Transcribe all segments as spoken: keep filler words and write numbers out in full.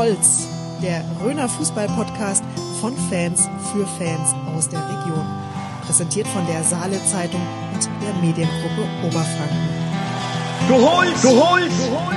Holz, der Röner Fußball-Podcast von Fans für Fans aus der Region. Präsentiert von der Saale Zeitung und der Mediengruppe Oberfranken. Du holst! Du holst! Du holst!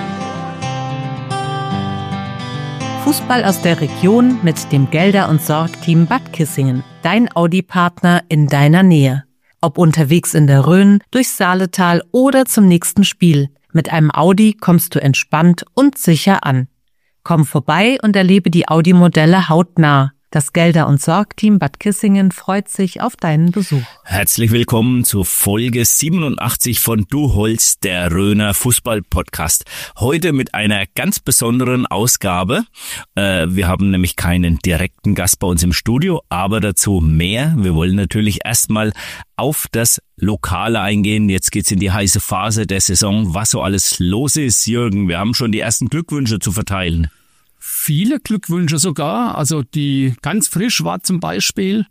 Fußball aus der Region mit dem Gelder- und Sorg-Team Bad Kissingen. Dein Audi-Partner in deiner Nähe. Ob unterwegs in der Rhön, durchs Saaletal oder zum nächsten Spiel. Mit einem Audi kommst du entspannt und sicher an. Komm vorbei und erlebe die Audi-Modelle hautnah. Das Gelder- und Sorg-Team Bad Kissingen freut sich auf deinen Besuch. Herzlich willkommen zu Folge siebenundachtzig von Du holst, der Röner Fußball-Podcast. Heute mit einer ganz besonderen Ausgabe. Äh, wir haben nämlich keinen direkten Gast bei uns im Studio, aber dazu mehr. Wir wollen natürlich erstmal auf das Lokale eingehen. Jetzt geht's in die heiße Phase der Saison. Was so alles los ist, Jürgen, wir haben schon die ersten Glückwünsche zu verteilen. Viele Glückwünsche sogar. Also die ganz frisch war zum Beispiel,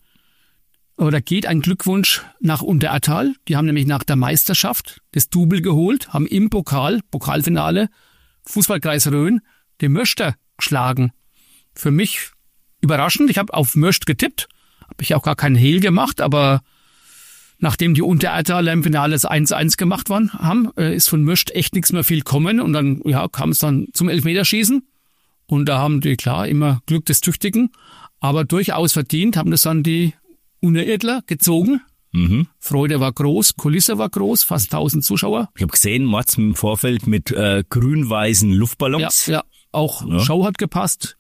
oder geht ein Glückwunsch nach Unterertal. Die haben nämlich nach der Meisterschaft das Double geholt, haben im Pokal, Pokalfinale, Fußballkreis Rhön, den Möster geschlagen. Für mich überraschend. Ich habe auf Möst getippt, habe ich auch gar keinen Hehl gemacht, aber nachdem die Unterertaler im Finale das eins eins gemacht waren, haben, ist von Möst echt nichts mehr viel kommen und dann ja, kam es dann zum Elfmeterschießen. Und da haben die, klar, immer Glück des Tüchtigen, aber durchaus verdient, haben das dann die Untererdler gezogen. Mhm. Freude war groß, Kulisse war groß, fast tausend Zuschauer. Ich habe gesehen, Mats im Vorfeld mit äh, grün-weißen Luftballons. Ja, ja, auch ja. Show hat gepasst.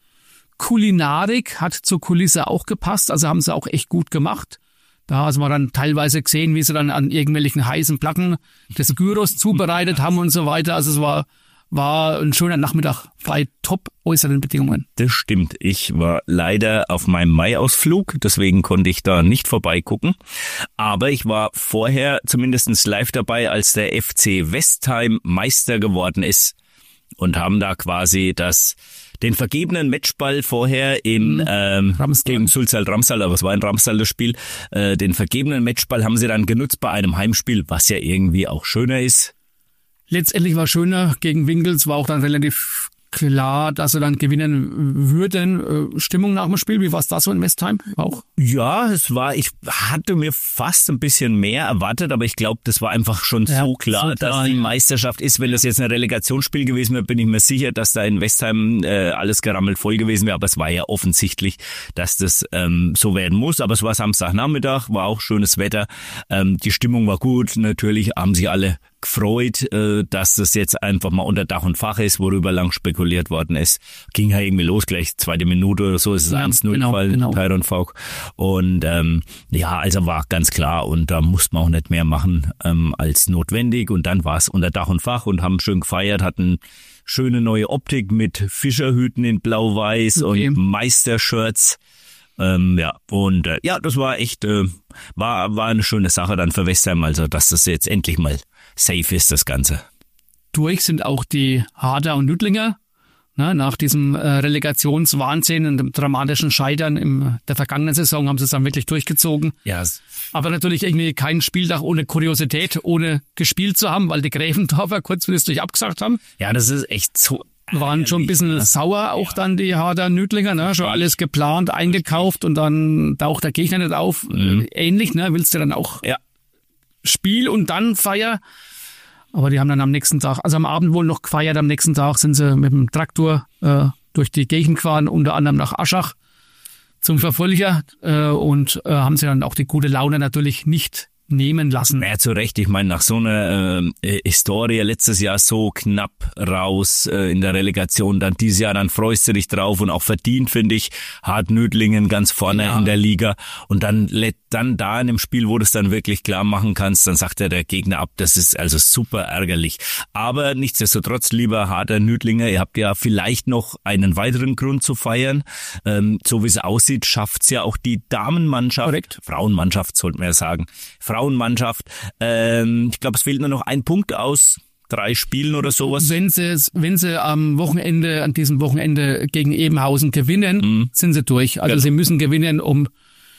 Kulinarik hat zur Kulisse auch gepasst, also haben sie auch echt gut gemacht. Da haben wir dann teilweise gesehen, wie sie dann an irgendwelchen heißen Platten des Gyros zubereitet haben und so weiter. Also es war... War ein schöner Nachmittag bei top äußeren Bedingungen. Das stimmt. Ich war leider auf meinem Mai-Ausflug, deswegen konnte ich da nicht vorbeigucken. Aber ich war vorher zumindest live dabei, als der F C Westheim Meister geworden ist. Und haben da quasi das den vergebenen Matchball vorher in ähm, gegen Sulzal Ramsal, aber es war in Ramsal das Spiel, äh, den vergebenen Matchball haben sie dann genutzt bei einem Heimspiel, was ja irgendwie auch schöner ist. Letztendlich war schöner gegen Winkels, war auch dann relativ klar, dass sie dann gewinnen würden. Stimmung nach dem Spiel, wie war es da so in Westheim auch? Ja, es war, ich hatte mir fast ein bisschen mehr erwartet, aber ich glaube, das war einfach schon ja, so klar, so klar, dass die Meisterschaft ist. Wenn das jetzt ein Relegationsspiel gewesen wäre, bin ich mir sicher, dass da in Westheim äh, alles gerammelt voll gewesen wäre. Aber es war ja offensichtlich, dass das ähm, so werden muss. Aber es war Samstagnachmittag, war auch schönes Wetter. Ähm, die Stimmung war gut. Natürlich haben sich alle gefreut, dass das jetzt einfach mal unter Dach und Fach ist, worüber lang spekuliert worden ist. Ging ja irgendwie los, gleich zweite Minute oder so ist es ja, eins null genau, Fall, genau. Tyron Faulk. Und ähm, ja, also war ganz klar und da musste man auch nicht mehr machen ähm, als notwendig. Und dann war es unter Dach und Fach und haben schön gefeiert, hatten schöne neue Optik mit Fischerhüten in Blau-Weiß okay. und Meistershirts. Ähm, ja, und äh, ja, das war echt, äh, war war eine schöne Sache dann für Westheim, also dass das jetzt endlich mal safe ist, das Ganze. Durch sind auch die Harder und Nüttlinger, ne, nach diesem äh, Relegationswahnsinn und dem dramatischen Scheitern in der vergangenen Saison haben sie es dann wirklich durchgezogen. Ja. Aber natürlich irgendwie kein Spieltag ohne Kuriosität, ohne gespielt zu haben, weil die Gräfendorfer kurzfristig abgesagt haben. Ja, das ist echt so... Waren schon ein bisschen sauer, auch dann die Harder Nüttlinger, ne? Schon alles geplant, eingekauft und dann taucht der Gegner nicht auf. Mhm. Ähnlich, ne? Willst du dann auch ja. Spiel und dann Feier? Aber die haben dann am nächsten Tag, also am Abend wohl noch gefeiert, am nächsten Tag sind sie mit dem Traktor äh, durch die Gegend gefahren, unter anderem nach Aschach zum Verfolger äh, und äh, haben sie dann auch die gute Laune natürlich nicht nehmen lassen. Ja, zu Recht. Ich meine, nach so einer äh, Historie letztes Jahr so knapp raus äh, in der Relegation, dann dieses Jahr, dann freust du dich drauf und auch verdient, finde ich, Hartnödlingen ganz vorne ja. in der Liga und dann dann da in dem Spiel, wo du es dann wirklich klar machen kannst, dann sagt ja der Gegner ab, das ist also super ärgerlich. Aber nichtsdestotrotz, lieber Harder Nüdlinger, ihr habt ja vielleicht noch einen weiteren Grund zu feiern. Ähm, so wie es aussieht, schafft's ja auch die Damenmannschaft, Korrekt. Frauenmannschaft, sollten wir ja sagen, Frauenmannschaft. Ähm, ich glaube, es fehlt nur noch ein Punkt aus drei Spielen oder sowas. Wenn sie, wenn sie am Wochenende, an diesem Wochenende gegen Ebenhausen gewinnen, mhm. sind sie durch. Also genau. sie müssen gewinnen, um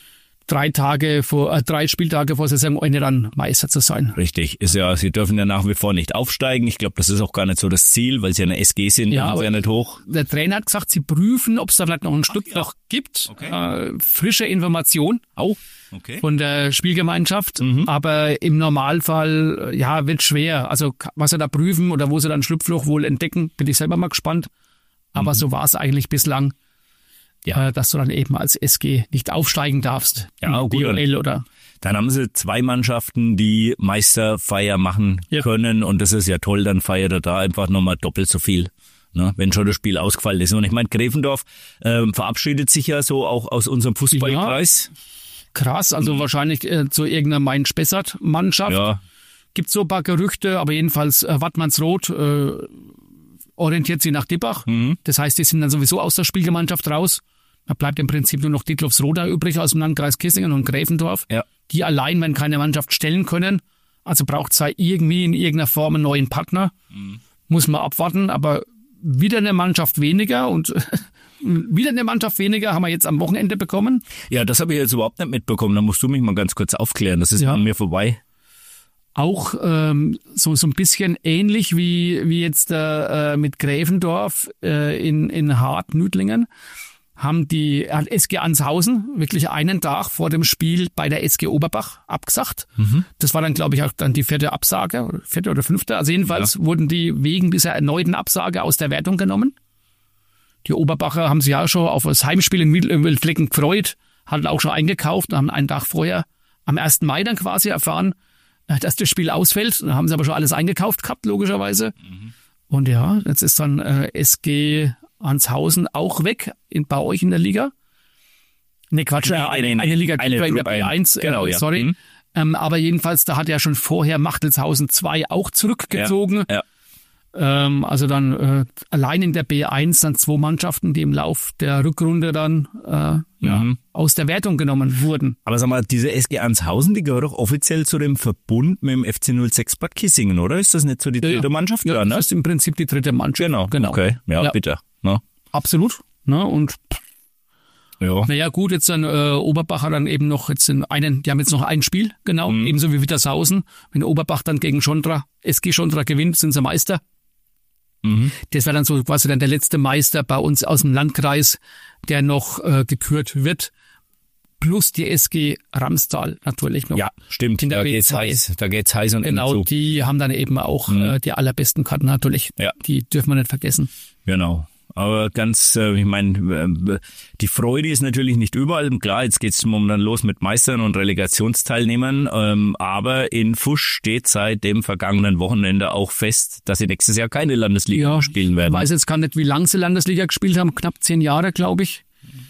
drei Tage vor, äh, drei Spieltage vor Saisonende dann Meister zu sein. Richtig, ist ja, sie dürfen ja nach wie vor nicht aufsteigen. Ich glaube, das ist auch gar nicht so das Ziel, weil sie eine S G sind, ja, sind sie ja nicht hoch. Der Trainer hat gesagt, sie prüfen, ob es da vielleicht noch ein Stück ja. noch gibt. Okay. Äh, frische Information auch Okay. von der Spielgemeinschaft. Mhm. Aber im Normalfall, ja, wird schwer. Also was sie da prüfen oder wo sie dann Schlupfloch wohl entdecken, bin ich selber mal gespannt. Aber Mhm. so war es eigentlich bislang. Ja. Äh, dass du dann eben als S G nicht aufsteigen darfst. Ja, im gut. D L L oder. Dann haben sie zwei Mannschaften, die Meisterfeier machen Ja. können und das ist ja toll, dann feiert er da einfach nochmal doppelt so viel, ne, wenn schon das Spiel ausgefallen ist. Und ich meine, Gräfendorf ähm, verabschiedet sich ja so auch aus unserem Fußballkreis. Krass, also wahrscheinlich äh, zu irgendeiner Main-Spessart-Mannschaft. Ja, Gibt so ein paar Gerüchte, aber jedenfalls äh, Wattmannsroth äh, orientiert sich nach Dippach. Mhm. Das heißt, die sind dann sowieso aus der Spielgemeinschaft raus. Da bleibt im Prinzip nur noch Dietloffsroda übrig aus dem Landkreis Kissingen und Gräfendorf. ja. Die allein, wenn keine Mannschaft stellen können. Also braucht es irgendwie in irgendeiner Form einen neuen Partner. Mhm. Muss man abwarten, aber wieder eine Mannschaft weniger und wieder eine Mannschaft weniger haben wir jetzt am Wochenende bekommen. Ja, das habe ich jetzt überhaupt nicht mitbekommen. Da musst du mich mal ganz kurz aufklären. Das ist Ja. an mir vorbei. Auch ähm, so so ein bisschen ähnlich wie wie jetzt äh, mit Gräfendorf äh, in in Hart-Nüdlingen haben die hat S G Anshausen wirklich einen Tag vor dem Spiel bei der S G Oberbach abgesagt. Mhm. Das war dann, glaube ich, auch dann die vierte Absage, oder vierte oder fünfte. Also jedenfalls ja. wurden die wegen dieser erneuten Absage aus der Wertung genommen. Die Oberbacher haben sich ja schon auf das Heimspiel in Wildflecken gefreut, hatten auch schon eingekauft und haben einen Tag vorher am ersten Mai dann quasi erfahren, dass das Spiel ausfällt. Da haben sie aber schon alles eingekauft gehabt, logischerweise. Mhm. Und ja, jetzt ist dann äh, S G Anshausen auch weg in, bei euch in der Liga. Nee, Quatsch, äh, eine, eine, eine Liga eine in der B eins, genau, äh, ja. sorry. Mhm. Ähm, aber jedenfalls, da hat ja schon vorher Machtelshausen zwei auch zurückgezogen. Ja, ja. Ähm, also dann äh, allein in der B eins dann zwei Mannschaften, die im Lauf der Rückrunde dann äh, ja, Mhm. aus der Wertung genommen wurden. Aber sag mal, diese S G Anshausen, die gehört doch offiziell zu dem Verbund mit dem F C null sechs Bad Kissingen, oder? Ist das nicht so die dritte ja, Mannschaft? Ja, da, ne? das ist im Prinzip die dritte Mannschaft. Genau, genau. Okay, ja, Ja. bitte. Ne? Absolut. Ne? Und Ja. naja, gut, jetzt dann äh, Oberbacher dann eben noch jetzt in einen, die haben jetzt noch ein Spiel, genau, Mhm. ebenso wie Wittershausen. Wenn Oberbach dann gegen Schondra, S G Schondra gewinnt, sind sie Meister. Mhm. Das wäre dann so quasi dann der letzte Meister bei uns aus dem Landkreis, der noch äh, gekürt wird. Plus die S G Ramstal natürlich noch. Ja, stimmt. In der Da B geht's zwei. heiß. Da geht's heiß und Genau, Ende zu. die haben dann eben auch Mhm. äh, die allerbesten Karten natürlich. Ja. Die dürfen wir nicht vergessen. Genau. Aber ganz, äh, ich meine, äh, die Freude ist natürlich nicht überall. Klar, jetzt geht's momentan los mit Meistern und Relegationsteilnehmern. Ähm, aber in Fusch steht seit dem vergangenen Wochenende auch fest, dass sie nächstes Jahr keine Landesliga Ja, spielen werden. Ich weiß jetzt gar nicht, wie lange sie Landesliga gespielt haben. Knapp zehn Jahre, glaube ich.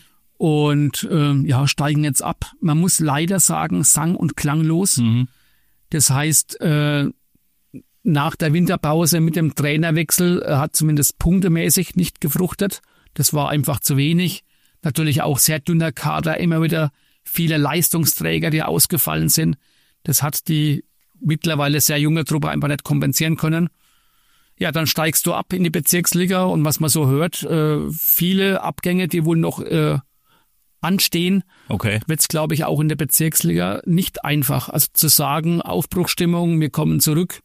Und ähm, ja, steigen jetzt ab. Man muss leider sagen, sang- und klanglos. Mhm. Das heißt, äh, nach der Winterpause mit dem Trainerwechsel äh, hat zumindest punktemäßig nicht gefruchtet. Das war einfach zu wenig. Natürlich auch sehr dünner Kader, immer wieder viele Leistungsträger, die ausgefallen sind. Das hat die mittlerweile sehr junge Truppe einfach nicht kompensieren können. Ja, dann steigst du ab in die Bezirksliga und was man so hört, äh, viele Abgänge, die wohl noch äh, anstehen, Okay. wird es, glaube ich, auch in der Bezirksliga nicht einfach. Also zu sagen, Aufbruchstimmung, wir kommen zurück,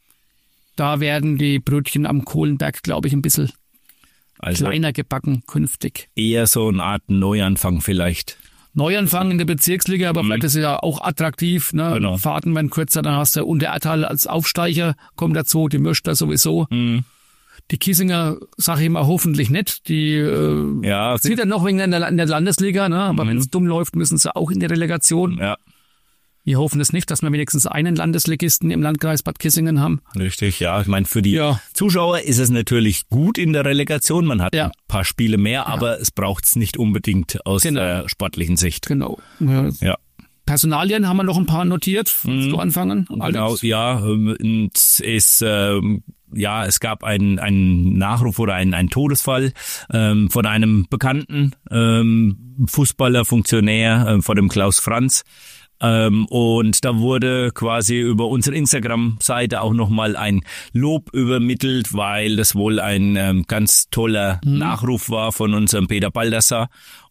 da werden die Brötchen am Kohlenberg, glaube ich, ein bisschen Also kleiner gebacken künftig. eher so eine Art Neuanfang vielleicht. Neuanfang in der Bezirksliga, aber Mhm. vielleicht ist es ja auch attraktiv. Ne? Genau. Fahrten werden kürzer, dann hast du Unterertal als Aufsteiger, kommt dazu, die Mörster sowieso. Mhm. Die Kiesinger, sage ich mal, hoffentlich nicht. Die äh, Ja, sind ja noch wegen in der, in der Landesliga, ne? aber Mhm. wenn es dumm läuft, müssen sie auch in die Relegation. ja, Wir hoffen es nicht, dass wir wenigstens einen Landesligisten im Landkreis Bad Kissingen haben. richtig. Ja, ich meine, für die Ja. Zuschauer ist es natürlich gut in der Relegation. Man hat Ja. ein paar Spiele mehr, aber es braucht's nicht unbedingt aus Genau. der sportlichen Sicht. Genau. Ja. Ja. Personalien haben wir noch ein paar notiert. Willst Mhm. du anfangen? Genau, Alex? ja, ähm, und es ist, ähm, ja, es gab einen, einen Nachruf oder einen, einen Todesfall ähm, von einem bekannten ähm, Fußballer, Funktionär, ähm, von dem Klaus Franz. Ähm, und da wurde quasi über unsere Instagram-Seite auch nochmal ein Lob übermittelt, weil das wohl ein ähm, ganz toller Mhm. Nachruf war von unserem Peter Baldassar.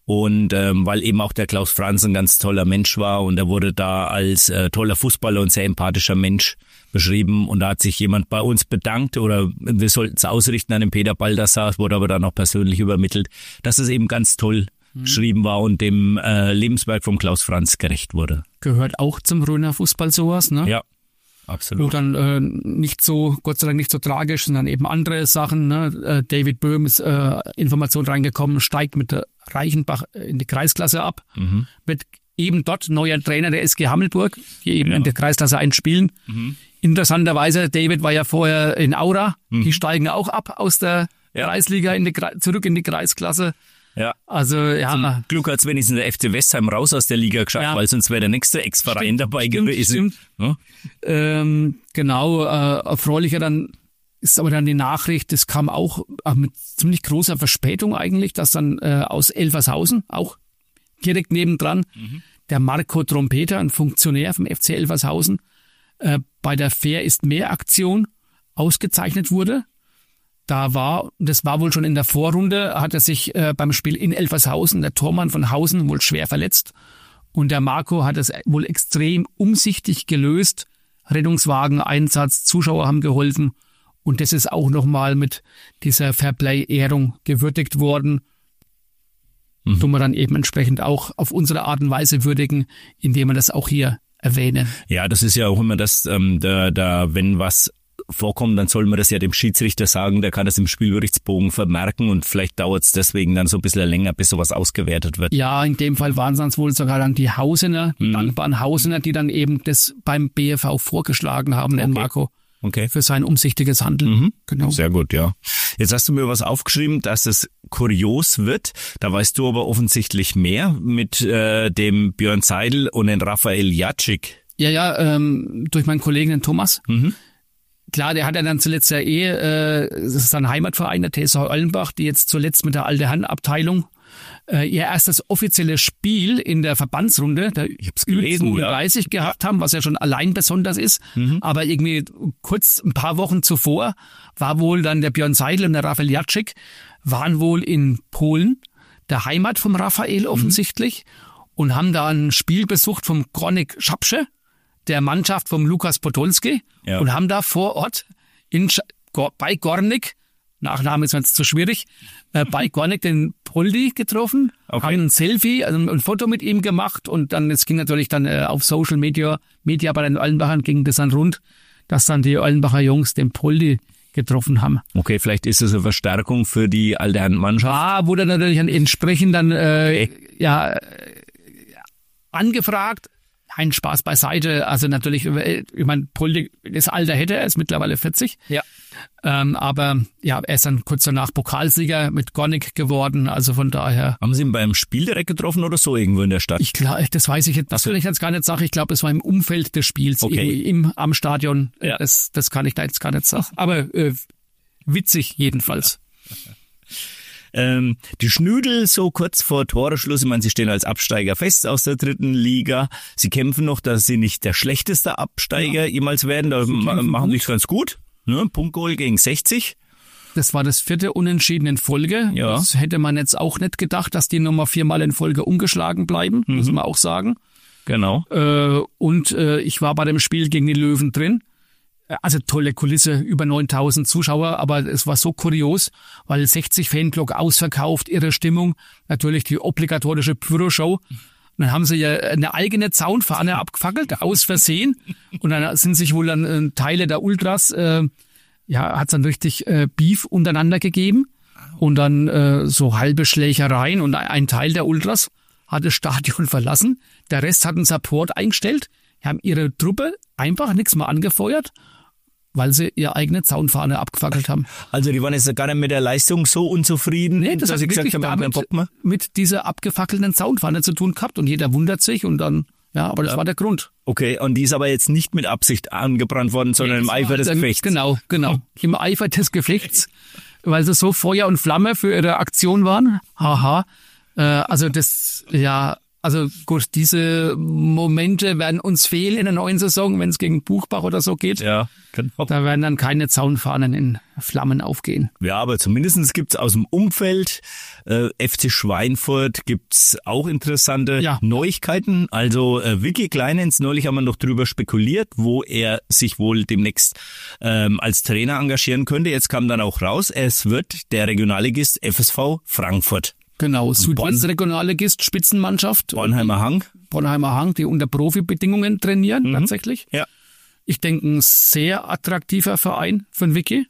Und ähm, weil eben auch der Klaus Franz ein ganz toller Mensch war und er wurde da als äh, toller Fußballer und sehr empathischer Mensch beschrieben. Und da hat sich jemand bei uns bedankt oder wir sollten es ausrichten an den Peter Baldassar, es wurde aber dann auch persönlich übermittelt, dass es eben ganz toll mhm. geschrieben war und dem äh, Lebenswerk vom Klaus Franz gerecht wurde. Gehört auch zum Röner Fußball sowas, ne? Ja. Absolut. Nur dann äh, nicht so, Gott sei Dank nicht so tragisch, sondern eben andere Sachen. Ne? Äh, David Böhm ist äh, Information reingekommen, steigt mit der Reichenbach in die Kreisklasse ab. Mhm. Wird eben dort neuer Trainer der S G Hammelburg, die eben ja. in der Kreisklasse eins spielen. Mhm. Interessanterweise, David war ja vorher in Aura. Mhm. Die steigen auch ab aus der ja. Kreisliga in die, zurück in die Kreisklasse. Ja. Also, ja. Zum Glück hat's wenigstens der F C Westheim raus aus der Liga geschafft, ja. weil sonst wäre der nächste Ex-Verein dabei stimmt, gewesen. Stimmt. Ja? Ähm, genau, äh, erfreulicher dann ist aber dann die Nachricht, das kam auch äh, mit ziemlich großer Verspätung eigentlich, dass dann äh, aus Elfershausen, auch direkt nebendran, mhm. der Marco Trompeter, ein Funktionär vom F C Elfershausen, äh, bei der Fair ist mehr Aktion ausgezeichnet wurde. Da war, das war wohl schon in der Vorrunde, hat er sich äh, beim Spiel in Elfershausen, der Tormann von Hausen, wohl schwer verletzt. Und der Marco hat es wohl extrem umsichtig gelöst. Rettungswagen, Einsatz, Zuschauer haben geholfen. Und das ist auch nochmal mit dieser Fairplay-Ehrung gewürdigt worden. Mhm. Tun wir dann eben entsprechend auch auf unsere Art und Weise würdigen, indem wir das auch hier erwähnen. Ja, das ist ja auch immer das, ähm, da, da, wenn was vorkommt, dann soll man das ja dem Schiedsrichter sagen, der kann das im Spielberichtsbogen vermerken und vielleicht dauert es deswegen dann so ein bisschen länger, bis sowas ausgewertet wird. Ja, in dem Fall waren es dann wohl sogar dann die Hausener, die mhm. dankbaren Hausener, die dann eben das beim B F V vorgeschlagen haben, den okay. Marco. Okay. Für sein umsichtiges Handeln. Mhm. Genau. Sehr gut, ja. Jetzt hast du mir was aufgeschrieben, dass es kurios wird. Da weißt du aber offensichtlich mehr mit äh, dem Björn Seidel und den Raphael Jacek. Ja, ja, ähm, durch meinen Kollegen den Thomas. Mhm. Klar, der hat ja dann zuletzt ja eh, äh, das ist sein Heimatverein, der T S V Ollenbach, die jetzt zuletzt mit der Alte Herren-Abteilung äh, ihr erstes offizielles Spiel in der Verbandsrunde, der Ü zweiunddreißig ja. gehabt haben, was ja schon allein besonders ist. Mhm. Aber irgendwie kurz ein paar Wochen zuvor war wohl dann der Björn Seidel und der Raphael Jacek waren wohl in Polen, der Heimat vom Raphael offensichtlich, mhm. und haben da ein Spiel besucht vom Gronik Szapsze, der Mannschaft vom Lukas Podolski, ja. und haben da vor Ort in Sch- bei Gornik, Nachname ist jetzt zu schwierig, äh, bei Gornik den Poldi getroffen, okay. haben ein Selfie, also ein Foto mit ihm gemacht und dann, es ging natürlich dann äh, auf Social Media, Media bei den Ollenbachern ging das dann rund, dass dann die Ollenbacher Jungs den Poldi getroffen haben. Okay, vielleicht ist es eine Verstärkung für die alte Herrenmannschaft. Ah, wurde natürlich entsprechend dann äh, okay. ja äh, angefragt. Ein Spaß beiseite. Also natürlich, ich meine, Poldi, das Alter hätte er, ist mittlerweile vierzig. Ja. Ähm, aber ja, er ist dann kurz danach Pokalsieger mit Gornik geworden. Also von daher. Haben Sie ihn beim Spiel direkt getroffen oder so irgendwo in der Stadt? Ich glaube, das weiß ich jetzt. Das will ich jetzt gar nicht sagen. Ich glaube, es war im Umfeld des Spiels, okay. im am Stadion. Ja. Das, das kann ich da jetzt gar nicht sagen. Aber äh, witzig jedenfalls. Ähm, die Schnüdel so kurz vor Toreschluss, ich meine, sie stehen als Absteiger fest aus der dritten Liga. Sie kämpfen noch, dass sie nicht der schlechteste Absteiger ja. jemals werden. Da ma- machen sie es ganz gut. Ne? Punktgoal gegen sechzig. Das war das vierte Unentschieden in Folge. Ja. Das hätte man jetzt auch nicht gedacht, dass die nochmal viermal in Folge ungeschlagen bleiben, mhm. muss man auch sagen. Genau. Äh, und äh, ich war bei dem Spiel gegen die Löwen drin. Also tolle Kulisse, über neuntausend Zuschauer, aber es war so kurios, weil sechzig Fanblock ausverkauft, irre Stimmung, natürlich die obligatorische Pyro-Show. Und dann haben sie ja eine eigene Zaunfahne abgefackelt, aus Versehen. Und dann sind sich wohl dann äh, Teile der Ultras, äh, ja, hat es dann richtig äh, Beef untereinander gegeben. Und dann äh, so halbe Schlägereien und ein Teil der Ultras hat das Stadion verlassen. Der Rest hat einen Support eingestellt, haben ihre Truppe einfach nichts mehr angefeuert, weil sie ihre eigene Zaunfahne abgefackelt haben. Also die waren jetzt gar nicht mit der Leistung so unzufrieden, nee, das dass hat sie gesagt haben, damit, Bock mehr? mit dieser abgefackelten Zaunfahne zu tun gehabt und jeder wundert sich und dann, ja, aber das ja. war der Grund. Okay, und die ist aber jetzt nicht mit Absicht angebrannt worden, sondern nee, im Eifer des Gefechts. Genau, genau, im Eifer des Gefechts, weil sie so Feuer und Flamme für ihre Aktion waren. Haha, äh, also das, ja, Also gut, diese Momente werden uns fehlen in der neuen Saison, wenn es gegen Buchbach oder so geht. Ja, genau. Da werden dann keine Zaunfahnen in Flammen aufgehen. Ja, aber zumindest gibt's aus dem Umfeld äh, F C Schweinfurt gibt's auch interessante ja. Neuigkeiten. Also äh, Vicky Kleinens, neulich haben wir noch drüber spekuliert, wo er sich wohl demnächst ähm, als Trainer engagieren könnte. Jetzt kam dann auch raus, es wird der Regionalligist F S V Frankfurt. Genau, Südwestregionalligist, Spitzenmannschaft. Bornheimer Hang. Bornheimer Hang, die unter Profibedingungen trainieren, Mhm. tatsächlich. Ja. Ich denke, ein sehr attraktiver Verein für den Vicky.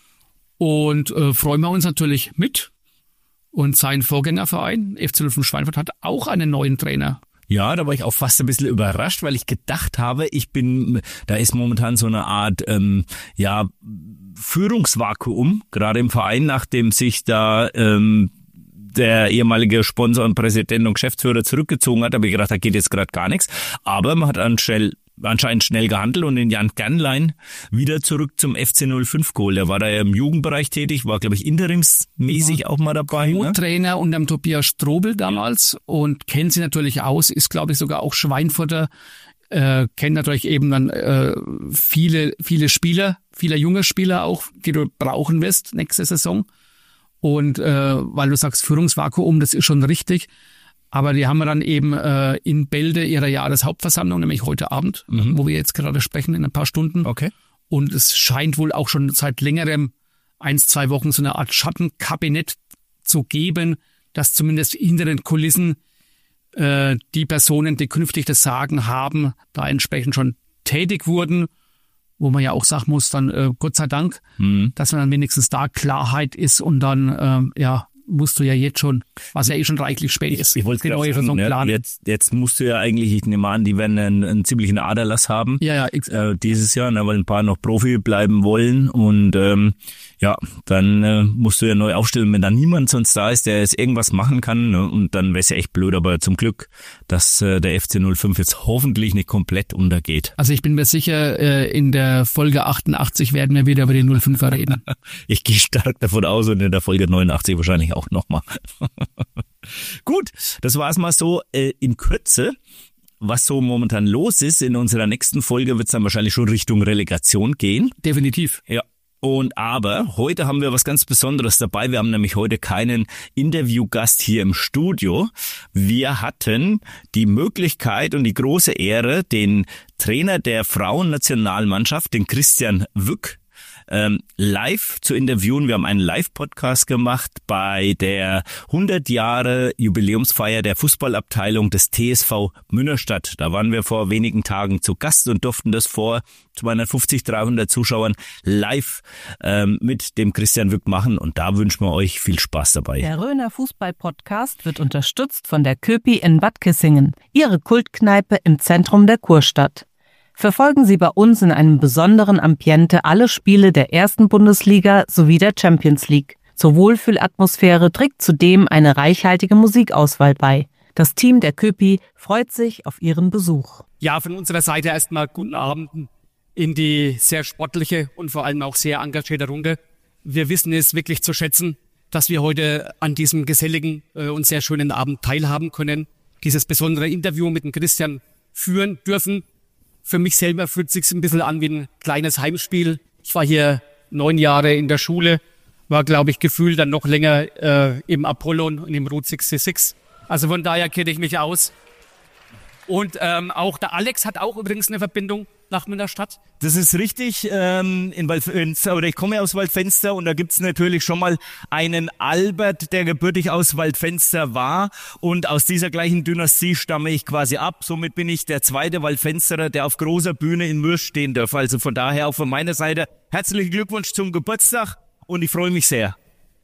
Und äh, freuen wir uns natürlich mit. Und sein Vorgängerverein, F C null fünf Schweinfurt, hat auch einen neuen Trainer. Ja, da war ich auch fast ein bisschen überrascht, weil ich gedacht habe, ich bin, da ist momentan so eine Art, ähm, ja, Führungsvakuum, gerade im Verein, nachdem sich da ähm, der ehemalige Sponsor und Präsident und Geschäftsführer zurückgezogen hat, habe ich gedacht, da geht jetzt gerade gar nichts. Aber man hat anstelle anscheinend schnell gehandelt und den Jan Gernlein wieder zurück zum F C null fünf geholt. Der war da ja im Jugendbereich tätig, war, glaube ich, interimsmäßig ja. auch mal dabei. Co-Trainer ne? unter dem Tobias Strobel damals und kennt sie natürlich aus, ist, glaube ich, sogar auch Schweinfurter, äh, kennt natürlich eben dann äh, viele, viele Spieler, viele junge Spieler auch, die du brauchen wirst nächste Saison. Und äh, weil du sagst Führungsvakuum, das ist schon richtig. Aber die haben wir dann eben äh, in Bälde ihrer Jahreshauptversammlung, nämlich heute Abend, mhm. wo wir jetzt gerade sprechen, in ein paar Stunden. Okay. Und es scheint wohl auch schon seit längerem, eins, zwei Wochen, so eine Art Schattenkabinett zu geben, dass zumindest hinter den Kulissen äh, die Personen, die künftig das Sagen haben, da entsprechend schon tätig wurden. Wo man ja auch sagen muss, dann äh, Gott sei Dank, mhm. dass man dann wenigstens da Klarheit ist und dann, ähm, ja, musst du ja jetzt schon, was ja eh schon reichlich spät ist. Ich, ich wollte gerade sagen, ja, jetzt, jetzt musst du ja eigentlich, ich nehme an, die werden einen, einen ziemlichen Aderlass haben. Ja, ja. Äh, dieses Jahr, ne, weil ein paar noch Profi bleiben wollen und ähm, ja, dann äh, musst du ja neu aufstellen, wenn da niemand sonst da ist, der jetzt irgendwas machen kann, ne, und dann wäre es ja echt blöd, aber zum Glück, dass äh, der F C null fünf jetzt hoffentlich nicht komplett untergeht. Also ich bin mir sicher, äh, in der Folge achtundachtzig werden wir wieder über die null fünfer reden. Ich gehe stark davon aus und in der Folge neunundachtzig wahrscheinlich auch nochmal. Gut, das war's mal so äh, in Kürze. Was so momentan los ist, in unserer nächsten Folge wird es dann wahrscheinlich schon Richtung Relegation gehen. Definitiv. Ja. Und aber heute haben wir was ganz Besonderes dabei. Wir haben nämlich heute keinen Interviewgast hier im Studio. Wir hatten die Möglichkeit und die große Ehre, den Trainer der Frauennationalmannschaft, den Christian Wück, ähm, live zu interviewen. Wir haben einen Live-Podcast gemacht bei der hundert Jahre Jubiläumsfeier der Fußballabteilung des T S V Münnerstadt. Da waren wir vor wenigen Tagen zu Gast und durften das vor zweihundertfünfzig, dreihundert Zuschauern live ähm, mit dem Christian Wück machen und da wünschen wir euch viel Spaß dabei. Der Röner Fußball-Podcast wird unterstützt von der Köpi in Bad Kissingen, ihre Kultkneipe im Zentrum der Kurstadt. Verfolgen Sie bei uns in einem besonderen Ambiente alle Spiele der ersten Bundesliga sowie der Champions League. Zur Wohlfühlatmosphäre trägt zudem eine reichhaltige Musikauswahl bei. Das Team der Köpi freut sich auf Ihren Besuch. Ja, von unserer Seite erstmal guten Abend in die sehr sportliche und vor allem auch sehr engagierte Runde. Wir wissen es wirklich zu schätzen, dass wir heute an diesem geselligen äh, und sehr schönen Abend teilhaben können. Dieses besondere Interview mit dem Christian führen dürfen. Für mich selber fühlt es sich ein bisschen an wie ein kleines Heimspiel. Ich war hier neun Jahre in der Schule, war, glaube ich, gefühlt dann noch länger äh, im Apollon und im Route sechsundsechzig. Also von daher kenne ich mich aus. Und ähm, auch der Alex hat auch übrigens eine Verbindung nach Münnerstadt. Das ist richtig, ähm, in Waldfenster, oder ich komme aus Waldfenster und da gibt's natürlich schon mal einen Albert, der gebürtig aus Waldfenster war und aus dieser gleichen Dynastie stamme ich quasi ab. Somit bin ich der zweite Waldfensterer, der auf großer Bühne in Mürsch stehen darf. Also von daher auch von meiner Seite herzlichen Glückwunsch zum Geburtstag und ich freue mich sehr.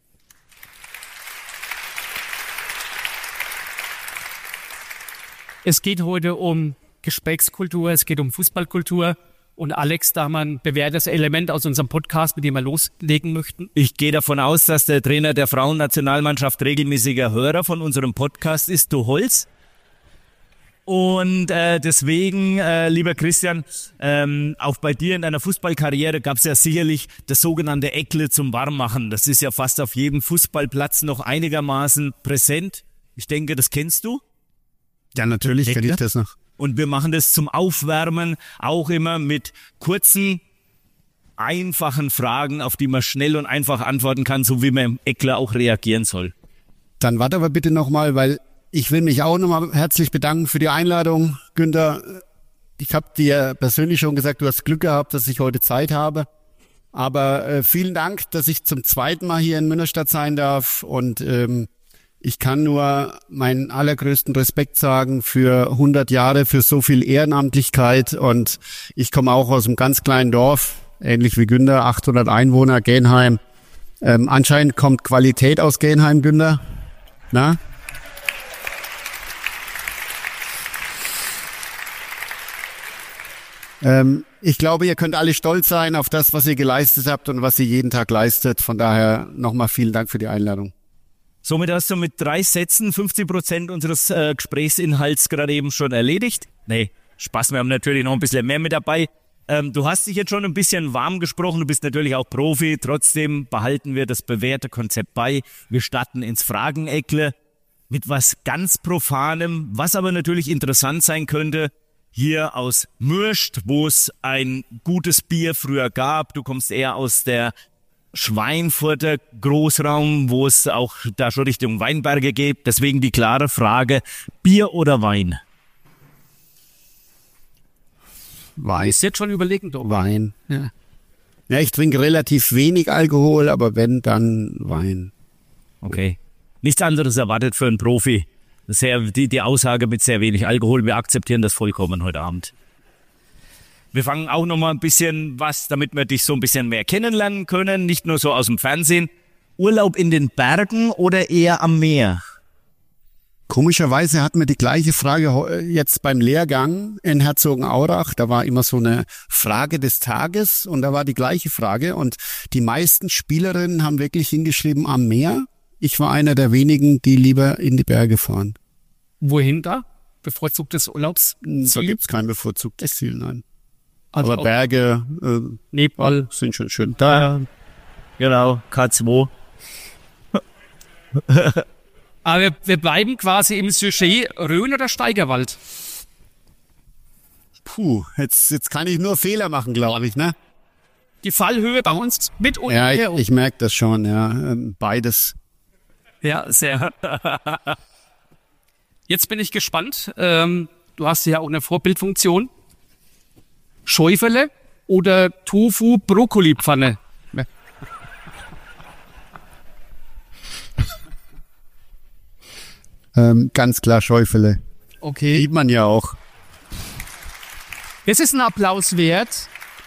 Es geht heute um Gesprächskultur, es geht um Fußballkultur und Alex, da haben wir ein bewährtes Element aus unserem Podcast, mit dem wir loslegen möchten. Ich gehe davon aus, dass der Trainer der Frauennationalmannschaft regelmäßiger Hörer von unserem Podcast ist, du Holz. Und äh, deswegen, äh, lieber Christian, ähm, auch bei dir in deiner Fußballkarriere gab es ja sicherlich das sogenannte Eckle zum Warmmachen. Das ist ja fast auf jedem Fußballplatz noch einigermaßen präsent. Ich denke, das kennst du. Ja, natürlich kenne ich das noch. Und wir machen das zum Aufwärmen auch immer mit kurzen, einfachen Fragen, auf die man schnell und einfach antworten kann, so wie man im Eckler auch reagieren soll. Dann warte aber bitte nochmal, weil ich will mich auch nochmal herzlich bedanken für die Einladung. Günther, ich habe dir persönlich schon gesagt, du hast Glück gehabt, dass ich heute Zeit habe. Aber äh, vielen Dank, dass ich zum zweiten Mal hier in Münnerstadt sein darf. Und ähm, ich kann nur meinen allergrößten Respekt sagen für hundert Jahre, für so viel Ehrenamtlichkeit. Und ich komme auch aus einem ganz kleinen Dorf, ähnlich wie Günther, achthundert Einwohner, Genheim. Ähm, anscheinend kommt Qualität aus Genheim, Günther. Na? Ähm, ich glaube, ihr könnt alle stolz sein auf das, was ihr geleistet habt und was ihr jeden Tag leistet. Von daher nochmal vielen Dank für die Einladung. Somit hast du mit drei Sätzen fünfzig Prozent unseres äh, Gesprächsinhalts gerade eben schon erledigt. Nee, Spaß, wir haben natürlich noch ein bisschen mehr mit dabei. Ähm, du hast dich jetzt schon ein bisschen warm gesprochen, du bist natürlich auch Profi. Trotzdem behalten wir das bewährte Konzept bei. Wir starten ins Frageneckle mit was ganz Profanem, was aber natürlich interessant sein könnte. Hier aus Mürst, wo es ein gutes Bier früher gab. Du kommst eher aus der Schweinfurter Großraum, wo es auch da schon Richtung Weinberge geht. Deswegen die klare Frage, Bier oder Wein? Wein. Ist jetzt schon überlegen, doch. Wein. Ja. Ja, ich trinke relativ wenig Alkohol, aber wenn, dann Wein. Okay. Nichts anderes erwartet für einen Profi. Sehr, die, die Aussage mit sehr wenig Alkohol, wir akzeptieren das vollkommen heute Abend. Wir fangen auch noch mal ein bisschen was, damit wir dich so ein bisschen mehr kennenlernen können, nicht nur so aus dem Fernsehen. Urlaub in den Bergen oder eher am Meer? Komischerweise hatten wir die gleiche Frage jetzt beim Lehrgang in Herzogenaurach. Da war immer so eine Frage des Tages und da war die gleiche Frage. Und die meisten Spielerinnen haben wirklich hingeschrieben am Meer. Ich war einer der wenigen, die lieber in die Berge fahren. Wohin da? Bevorzugtes Urlaubs? Da gibt's kein bevorzugtes Ziel, nein. Also Aber Berge äh, Nepal sind schon schön. Da, genau, K zwei. Aber wir, wir bleiben quasi im Sujet Rhön oder Steigerwald. Puh, jetzt, jetzt kann ich nur Fehler machen, glaube ich, ne? Die Fallhöhe bei uns mit und Ja, ich, her. ich merke das schon, ja. Ähm, Beides. Ja, sehr. Jetzt bin ich gespannt. Ähm, du hast ja auch eine Vorbildfunktion. Schäufele oder Tofu-Brokkoli-Pfanne? Ähm, ganz klar Schäufele. Okay. Sieht man ja auch. Das ist ein Applaus wert.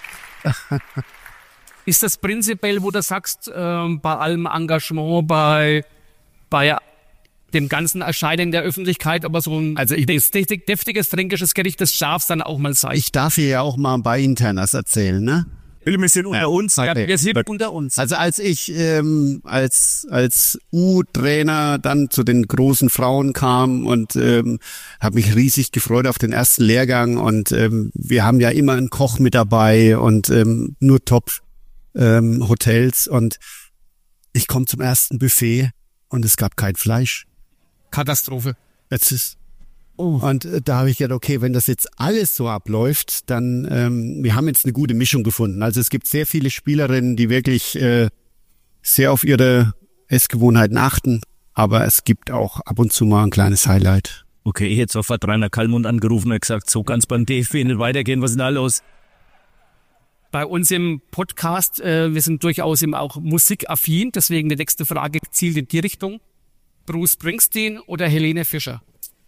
Ist das prinzipiell, wo du sagst, ähm, bei allem Engagement, bei, bei dem ganzen Erscheinen der Öffentlichkeit, aber so ein Also ich- deftig, deftiges fränkisches Gericht, das darf es dann auch mal sein. Ich darf hier ja auch mal ein paar Internas erzählen, ne? Wir sind unter uns. ja, Okay. wir sind unter uns. Also als ich ähm, als als U-Trainer dann zu den großen Frauen kam und ähm, habe mich riesig gefreut auf den ersten Lehrgang und ähm, wir haben ja immer einen Koch mit dabei und ähm, nur Top ähm, Hotels und ich komme zum ersten Buffet und es gab kein Fleisch. Katastrophe. Jetzt ist Und äh, da habe ich gedacht, okay, wenn das jetzt alles so abläuft, dann, ähm, wir haben jetzt eine gute Mischung gefunden. Also es gibt sehr viele Spielerinnen, die wirklich äh, sehr auf ihre Essgewohnheiten achten, aber es gibt auch ab und zu mal ein kleines Highlight. Okay, jetzt sofort Rainer Kallmund angerufen und gesagt, so kann es beim D F B nicht weitergehen, was ist denn da los? Bei uns im Podcast, äh, wir sind durchaus eben auch musikaffin, deswegen die nächste Frage zielt in die Richtung. Bruce Springsteen oder Helene Fischer?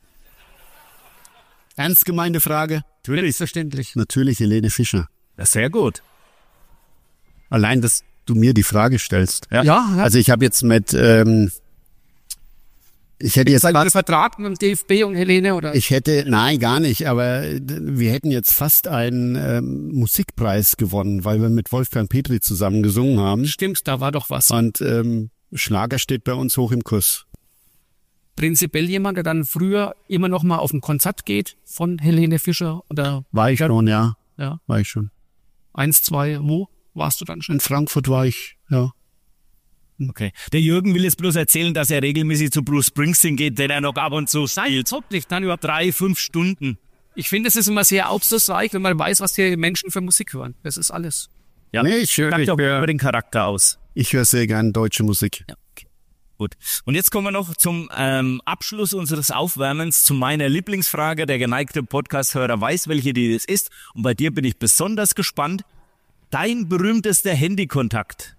Ernst gemeinte Frage? Selbstverständlich. Natürlich Helene Fischer. Ja, sehr gut. Allein, dass du mir die Frage stellst. Ja, ja. Also ich habe jetzt mit, ähm, ich hätte jetzt Seid ihr fast, vertragen mit dem D F B und Helene oder? ich hätte, nein, gar nicht, aber wir hätten jetzt fast einen ähm, Musikpreis gewonnen, weil wir mit Wolfgang Petri zusammen gesungen haben. Stimmt, da war doch was. Und ähm, Schlager steht bei uns hoch im Kurs. Prinzipiell jemand, der dann früher immer noch mal auf ein Konzert geht von Helene Fischer oder War ich schon, ja. ja, War ich schon. eins, zwei, wo warst du dann schon? In Frankfurt war ich, ja. Okay. Der Jürgen will jetzt bloß erzählen, dass er regelmäßig zu Bruce Springsteen geht, den er noch ab und zu Nein, spielt. top nicht. Dann über Drei, fünf Stunden. Ich finde, es ist immer sehr aufschlussreich, wenn man weiß, was die Menschen für Musik hören. Das ist alles. Ja, Nee, ich höre sagt ich doch hör, über den Charakter aus. ich hör sehr gern deutsche Musik. Ja, okay. Gut. Und jetzt kommen wir noch zum ähm, Abschluss unseres Aufwärmens zu meiner Lieblingsfrage. Der geneigte Podcast-Hörer weiß, welche die das ist. Und bei dir bin ich besonders gespannt. Dein berühmtester Handykontakt.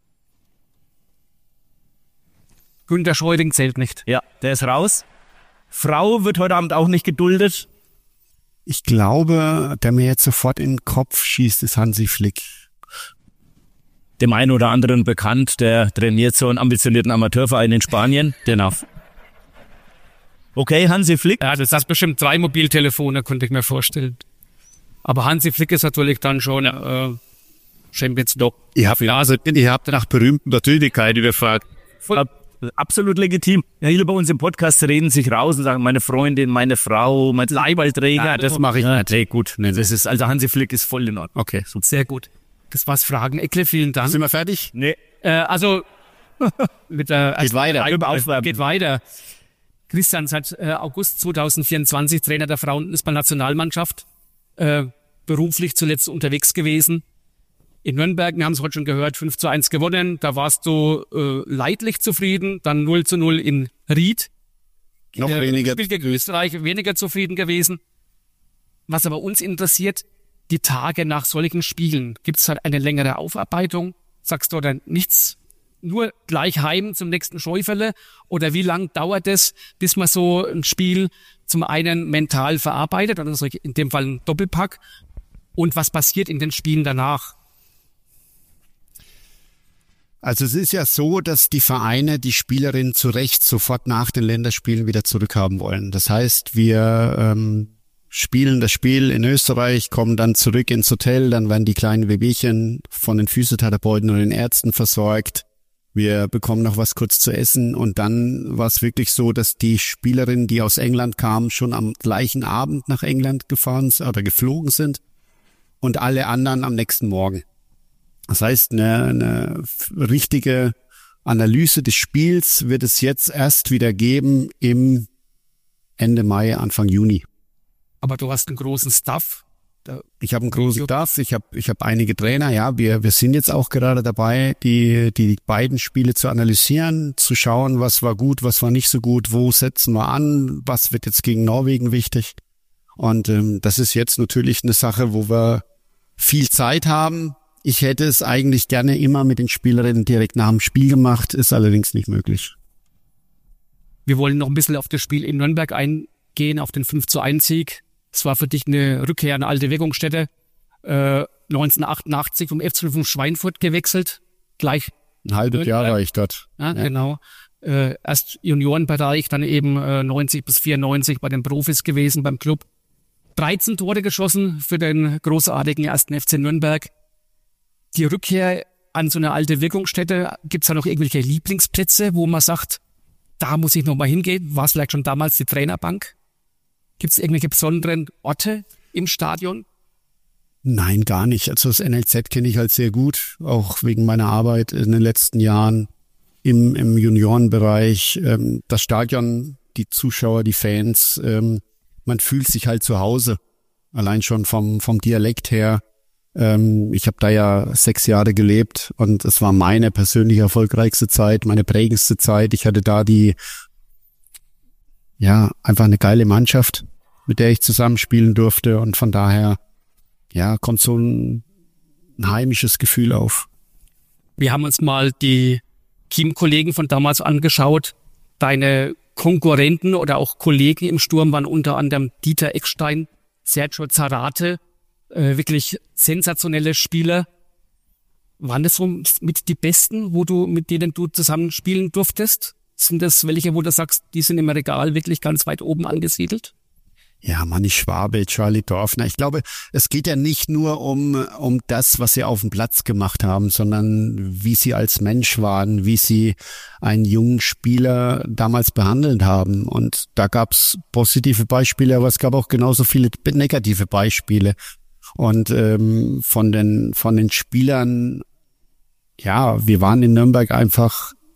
Günter Scheuring zählt nicht. Ja, der ist raus. Frau wird heute Abend auch nicht geduldet. Ich glaube, der mir jetzt sofort in den Kopf schießt, ist Hansi Flick. Dem einen oder anderen bekannt, der trainiert so einen ambitionierten Amateurverein in Spanien. Genau. Okay, Hansi Flick. Ja, das hat bestimmt drei Mobiltelefone, könnte ich mir vorstellen. Aber Hansi Flick ist natürlich dann schon äh, Champions League. Ihr habt, also, ihr habt nach berühmten Persönlichkeiten gefragt. Voll. Absolut legitim. Ja, hier bei uns im Podcast reden sich raus und sagen, meine Freundin, meine Frau, mein Leiberträger. Ja, das mache ich ja, nicht. nee, gut. Nee, das ist, also Hansi Flick ist voll in Ordnung. Okay, super. Sehr gut. Das war's Fragen. Eckle, vielen Dank. Sind wir fertig? Nee. Äh, also, mit der, Geht weiter. Geht Aufwärmen. Geht weiter. Christian, seit äh, August zweitausendvierundzwanzig Trainer der Frauenfußballnationalmannschaft, äh, beruflich zuletzt unterwegs gewesen. In Nürnberg, wir haben es heute schon gehört, fünf zu eins gewonnen. Da warst du äh, leidlich zufrieden. Dann null zu null in Ried. Noch Äh, weniger. Spiel gegen Österreich, weniger zufrieden gewesen. Was aber uns interessiert, die Tage nach solchen Spielen. Gibt es halt eine längere Aufarbeitung? Sagst du dann nichts? Nur gleich heim zum nächsten Scheufele? Oder wie lang dauert es, bis man so ein Spiel zum einen mental verarbeitet, also in dem Fall ein Doppelpack? Und was passiert in den Spielen danach? Also es ist ja so, dass die Vereine die Spielerinnen zu Recht sofort nach den Länderspielen wieder zurückhaben wollen. Das heißt, wir ähm, spielen das Spiel in Österreich, kommen dann zurück ins Hotel, dann werden die kleinen Wehwehchen von den Physiotherapeuten und den Ärzten versorgt. Wir bekommen noch was kurz zu essen und dann war es wirklich so, dass die Spielerinnen, die aus England kamen, schon am gleichen Abend nach England gefahren oder geflogen sind und alle anderen am nächsten Morgen. Das heißt, eine, eine richtige Analyse des Spiels wird es jetzt erst wieder geben im Ende Mai, Anfang Juni. Aber du hast einen großen Staff. Ich habe einen großen Staff, ich habe ich habe einige Trainer, ja, wir wir sind jetzt auch gerade dabei, die die beiden Spiele zu analysieren, zu schauen, was war gut, was war nicht so gut, wo setzen wir an, was wird jetzt gegen Norwegen wichtig. Und ähm, das ist jetzt natürlich eine Sache, wo wir viel Zeit haben. Ich hätte es eigentlich gerne immer mit den Spielerinnen direkt nach dem Spiel gemacht, ist allerdings nicht möglich. Wir wollen noch ein bisschen auf das Spiel in Nürnberg eingehen, auf den fünf zu eins Sieg. Es war für dich eine Rückkehr an eine alte Wirkungsstätte. Äh, neunzehnhundertachtundachtzig vom F C fünf Schweinfurt gewechselt. Gleich. Ein halbes Jahr war ich dort. Ja, Ja. genau. Äh, erst Juniorenbereich, dann eben äh, neunzig bis vierundneunzig bei den Profis gewesen beim Club. dreizehn Tore geschossen für den großartigen ersten F C Nürnberg. Die Rückkehr an so eine alte Wirkungsstätte, gibt's da noch irgendwelche Lieblingsplätze, wo man sagt, da muss ich noch mal hingehen? War es vielleicht schon damals die Trainerbank? Gibt's irgendwelche besonderen Orte im Stadion? Nein, gar nicht. Also das N L Z kenne ich halt sehr gut, auch wegen meiner Arbeit in den letzten Jahren im, im Juniorenbereich. Ähm, das Stadion, die Zuschauer, die Fans, ähm, man fühlt sich halt zu Hause. Allein schon vom, vom Dialekt her. Ähm, ich habe da ja sechs Jahre gelebt und es war meine persönlich erfolgreichste Zeit, meine prägendste Zeit. Ich hatte da die, ja, einfach eine geile Mannschaft, mit der ich zusammenspielen durfte und von daher, ja, kommt so ein, ein heimisches Gefühl auf. Wir haben uns mal die Teamkollegen von damals angeschaut. Deine Konkurrenten oder auch Kollegen im Sturm waren unter anderem Dieter Eckstein, Sergio Zarate, äh, wirklich sensationelle Spieler. Waren das so mit die Besten, wo du, mit denen du zusammen spielen durftest? Sind das welche, wo du sagst, die sind im Regal wirklich ganz weit oben angesiedelt? Ja, Manni Schwabe, Charlie Dorfner. Ich glaube, es geht ja nicht nur um um das, was sie auf dem Platz gemacht haben, sondern wie sie als Mensch waren, wie sie einen jungen Spieler damals behandelt haben. Und da gab's positive Beispiele, aber es gab auch genauso viele negative Beispiele. Und ähm, von den von den Spielern, ja, wir waren in Nürnberg einfach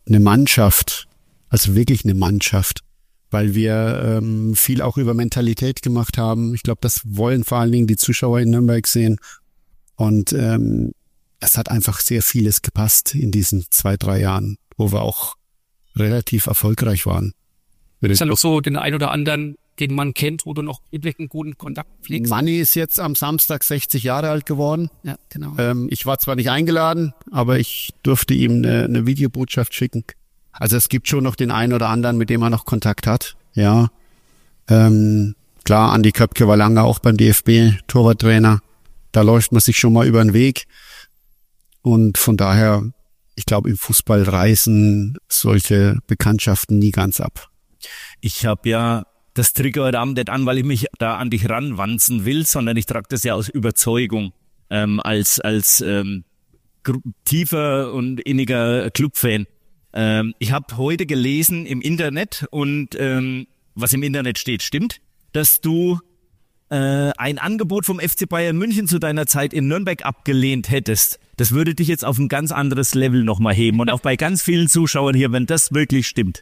eine Mannschaft, also wirklich eine Mannschaft, weil wir ähm, viel auch über Mentalität gemacht haben. Ich glaube, das wollen vor allen Dingen die Zuschauer in Nürnberg sehen. Und ähm, es hat einfach sehr vieles gepasst in diesen zwei, drei Jahren, wo wir auch relativ erfolgreich waren. Ist ja noch so den ein oder anderen, den man kennt, wo du noch wirklich einen guten Kontakt pflegst? Manni ist jetzt am Samstag sechzig Jahre alt geworden. Ja, genau. Ähm, ich war zwar nicht eingeladen, aber ich durfte ihm eine, eine Videobotschaft schicken. Also es gibt schon noch den einen oder anderen, mit dem er noch Kontakt hat. Ja, ähm, klar, Andi Köpke war lange auch beim D F B Torwarttrainer. Da läuft man sich schon mal über den Weg. Und von daher, ich glaube, im Fußball reißen solche Bekanntschaften nie ganz ab. Ich habe ja das Trikot heute Abend nicht an, weil ich mich da an dich ranwanzen will, sondern ich trage das ja aus Überzeugung ähm, als als ähm, tiefer und inniger Clubfan. Ähm, ich habe heute gelesen im Internet und ähm, was im Internet steht, stimmt, dass du äh, ein Angebot vom F C Bayern München zu deiner Zeit in Nürnberg abgelehnt hättest. Das würde dich jetzt auf ein ganz anderes Level nochmal heben und auch bei ganz vielen Zuschauern hier, wenn das wirklich stimmt.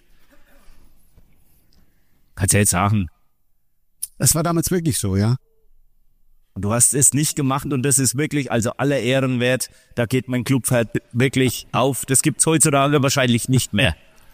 Kannst ja jetzt sagen. Es war damals wirklich so, ja. Und du hast es nicht gemacht und das ist wirklich, also aller Ehren wert. Da geht mein Club halt wirklich auf. Das gibt's heutzutage wahrscheinlich nicht mehr.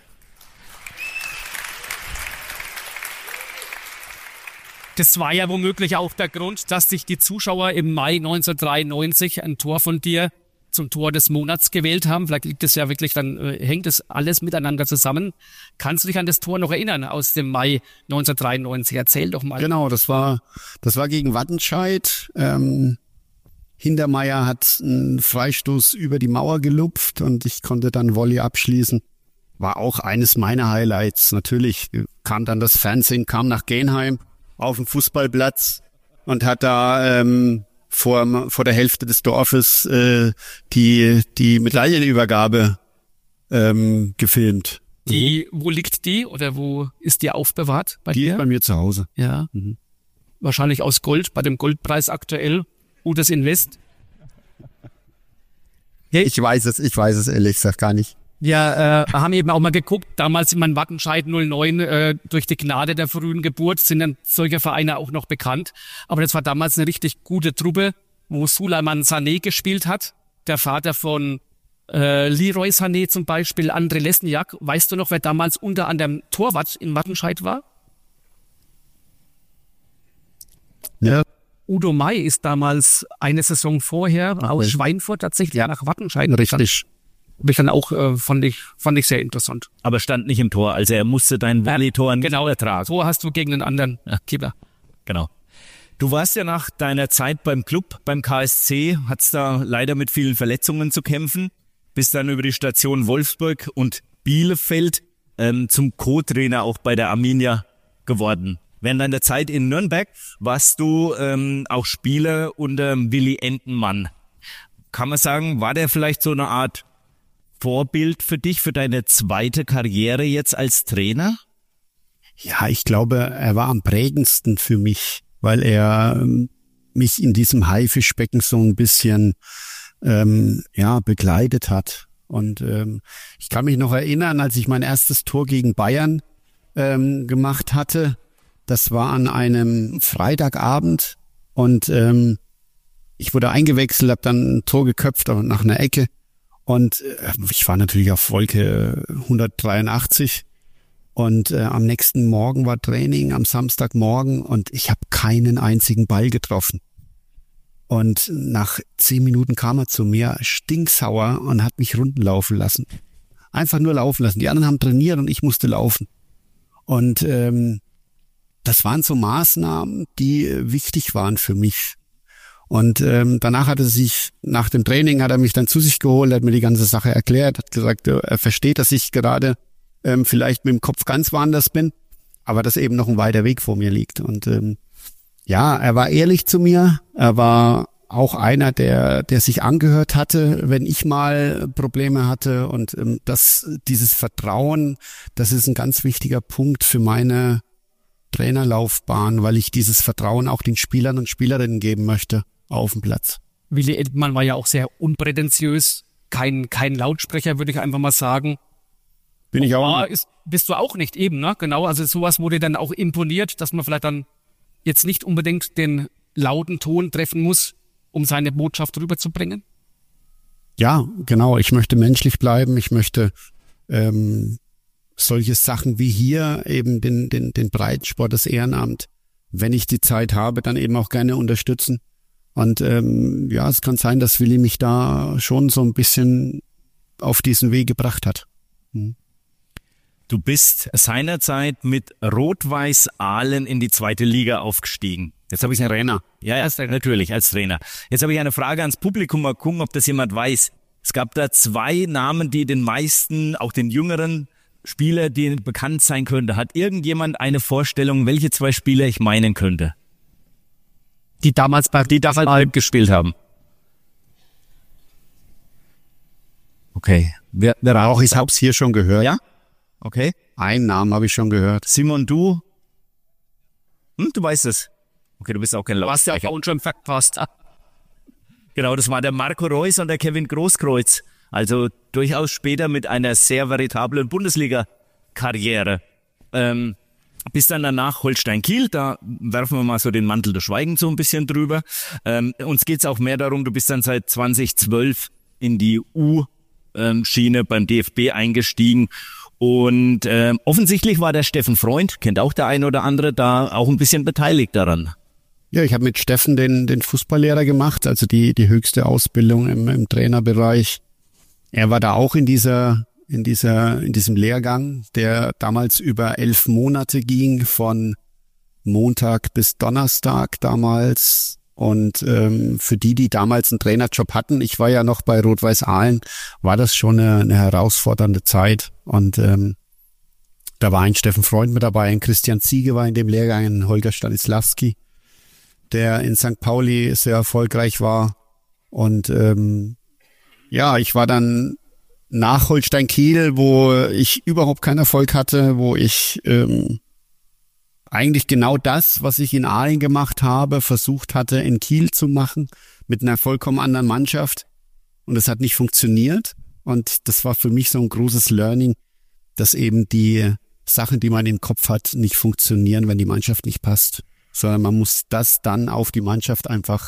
Das war ja womöglich auch der Grund, dass sich die Zuschauer im Mai neunzehnhundertdreiundneunzig ein Tor von dir zum Tor des Monats gewählt haben. Vielleicht liegt es ja wirklich, dann äh, hängt das alles miteinander zusammen. Kannst du dich an das Tor noch erinnern aus dem Mai neunzehnhundertdreiundneunzig? Erzähl doch mal. Genau, das war das war gegen Wattenscheid. Ähm, Hintermeier hat einen Freistoß über die Mauer gelupft und ich konnte dann Volley abschließen. War auch eines meiner Highlights. Natürlich kam dann das Fernsehen, kam nach Genheim auf den Fußballplatz und hat da ähm, vor vor der Hälfte des Dorfes äh, die die Medaillenübergabe ähm, gefilmt. Die, wo liegt die oder wo ist die aufbewahrt bei die dir? Die ist bei mir zu Hause. Ja, mhm. Wahrscheinlich aus Gold, bei dem Goldpreis aktuell. Gutes Invest. Ich weiß es, ich weiß es ehrlich gesagt gar nicht. Wir äh, haben eben auch mal geguckt, damals in meinem Wattenscheid null neun, äh, durch die Gnade der frühen Geburt sind dann solche Vereine auch noch bekannt. Aber das war damals eine richtig gute Truppe, wo Suleiman Sané gespielt hat, der Vater von äh, Leroy Sané zum Beispiel, André Lesniak. Weißt du noch, wer damals unter anderem Torwart in Wattenscheid war? Ja. Udo May ist damals eine Saison vorher okay. aus Schweinfurt tatsächlich ja. nach Wattenscheid. Richtig. Habe ich dann auch, äh, fand ich, fand ich sehr interessant. Aber stand nicht im Tor, also er musste dein Volley-Tor nicht genau, ertragen. Tor hast du gegen den anderen ja. Keeper. Genau. Du warst ja nach deiner Zeit beim Club, beim K S C, hattest da leider mit vielen Verletzungen zu kämpfen, bist dann über die Station Wolfsburg und Bielefeld ähm, zum Co-Trainer auch bei der Arminia geworden. Während deiner Zeit in Nürnberg warst du ähm, auch Spieler unter Willi Entenmann. Kann man sagen, war der vielleicht so eine Art Vorbild für dich, für deine zweite Karriere jetzt als Trainer? Ja, ich glaube, er war am prägendsten für mich, weil er ähm, mich in diesem Haifischbecken so ein bisschen ähm, ja begleitet hat. Und ähm, ich kann mich noch erinnern, als ich mein erstes Tor gegen Bayern ähm, gemacht hatte. Das war an einem Freitagabend und ähm, ich wurde eingewechselt, habe dann ein Tor geköpft nach einer Ecke. Und äh, ich war natürlich auf Wolke hundertdreiundachtzig und äh, am nächsten Morgen war Training, am Samstagmorgen und ich habe keinen einzigen Ball getroffen. Und nach zehn Minuten kam er zu mir, stinksauer, und hat mich runden laufen lassen. Einfach nur laufen lassen. Die anderen haben trainiert und ich musste laufen. Und ähm, das waren so Maßnahmen, die äh, wichtig waren für mich. Und ähm, danach hat er sich, nach dem Training hat er mich dann zu sich geholt, hat mir die ganze Sache erklärt, hat gesagt, er versteht, dass ich gerade ähm, vielleicht mit dem Kopf ganz woanders bin, aber dass eben noch ein weiter Weg vor mir liegt. Und ähm, ja, er war ehrlich zu mir, er war auch einer, der der sich angehört hatte, wenn ich mal Probleme hatte. Und ähm, das, dieses Vertrauen, das ist ein ganz wichtiger Punkt für meine Trainerlaufbahn, weil ich dieses Vertrauen auch den Spielern und Spielerinnen geben möchte auf dem Platz. Willi Entenmann war ja auch sehr unprätentiös, kein kein Lautsprecher, würde ich einfach mal sagen. Bin ich auch. Ah, ist, bist du auch nicht eben, ne? Genau, also sowas wurde dann auch imponiert, dass man vielleicht dann jetzt nicht unbedingt den lauten Ton treffen muss, um seine Botschaft rüberzubringen. Ja, genau. Ich möchte menschlich bleiben. Ich möchte ähm, solche Sachen wie hier eben den, den, den Breitensport, das Ehrenamt, wenn ich die Zeit habe, dann eben auch gerne unterstützen. Und ähm, ja, es kann sein, dass Willi mich da schon so ein bisschen auf diesen Weg gebracht hat. Hm. Du bist seinerzeit mit Rot-Weiß Aalen in die zweite Liga aufgestiegen. Jetzt habe ich einen Trainer. Ja, ja, natürlich, als Trainer. Jetzt habe ich eine Frage ans Publikum, mal gucken, ob das jemand weiß. Es gab da zwei Namen, die den meisten, auch den jüngeren Spieler, die bekannt sein könnte. Hat irgendjemand eine Vorstellung, welche zwei Spieler ich meinen könnte? Die damals bei Die damals mal gespielt haben. Okay. Wer, wer Auch ich habe es hier schon gehört. Ja? Okay. Einen Namen habe ich schon gehört. Simon, du? Hm, du weißt es. Okay, du bist auch kein Du hast ja Lautsprecher. auch schon verpasst. Genau, das war der Marco Reus und der Kevin Großkreuz. Also durchaus später mit einer sehr veritablen Bundesliga-Karriere. Ähm, bis dann danach Holstein Kiel, da werfen wir mal so den Mantel des Schweigens so ein bisschen drüber. Ähm, uns geht's auch mehr darum, du bist dann seit zwanzig zwölf in die U-Schiene beim D F B eingestiegen. Und ähm, offensichtlich war der Steffen Freund, kennt auch der ein oder andere, da auch ein bisschen beteiligt daran. Ja, ich habe mit Steffen den, den Fußballlehrer gemacht, also die, die höchste Ausbildung im, im Trainerbereich. Er war da auch in dieser, in dieser, in diesem Lehrgang, der damals über elf Monate ging, von Montag bis Donnerstag damals. Und ähm, für die, die damals einen Trainerjob hatten, ich war ja noch bei Rot-Weiß Aalen, war das schon eine, eine herausfordernde Zeit. Und ähm, da war ein Steffen Freund mit dabei, ein Christian Ziege war in dem Lehrgang, ein Holger Stanislawski, der in Sankt Pauli sehr erfolgreich war. Und ähm, ja, ich war dann nach Holstein Kiel, wo ich überhaupt keinen Erfolg hatte, wo ich ähm, eigentlich genau das, was ich in Aalen gemacht habe, versucht hatte in Kiel zu machen, mit einer vollkommen anderen Mannschaft. Und es hat nicht funktioniert. Und das war für mich so ein großes Learning, dass eben die Sachen, die man im Kopf hat, nicht funktionieren, wenn die Mannschaft nicht passt. Sondern man muss das dann auf die Mannschaft einfach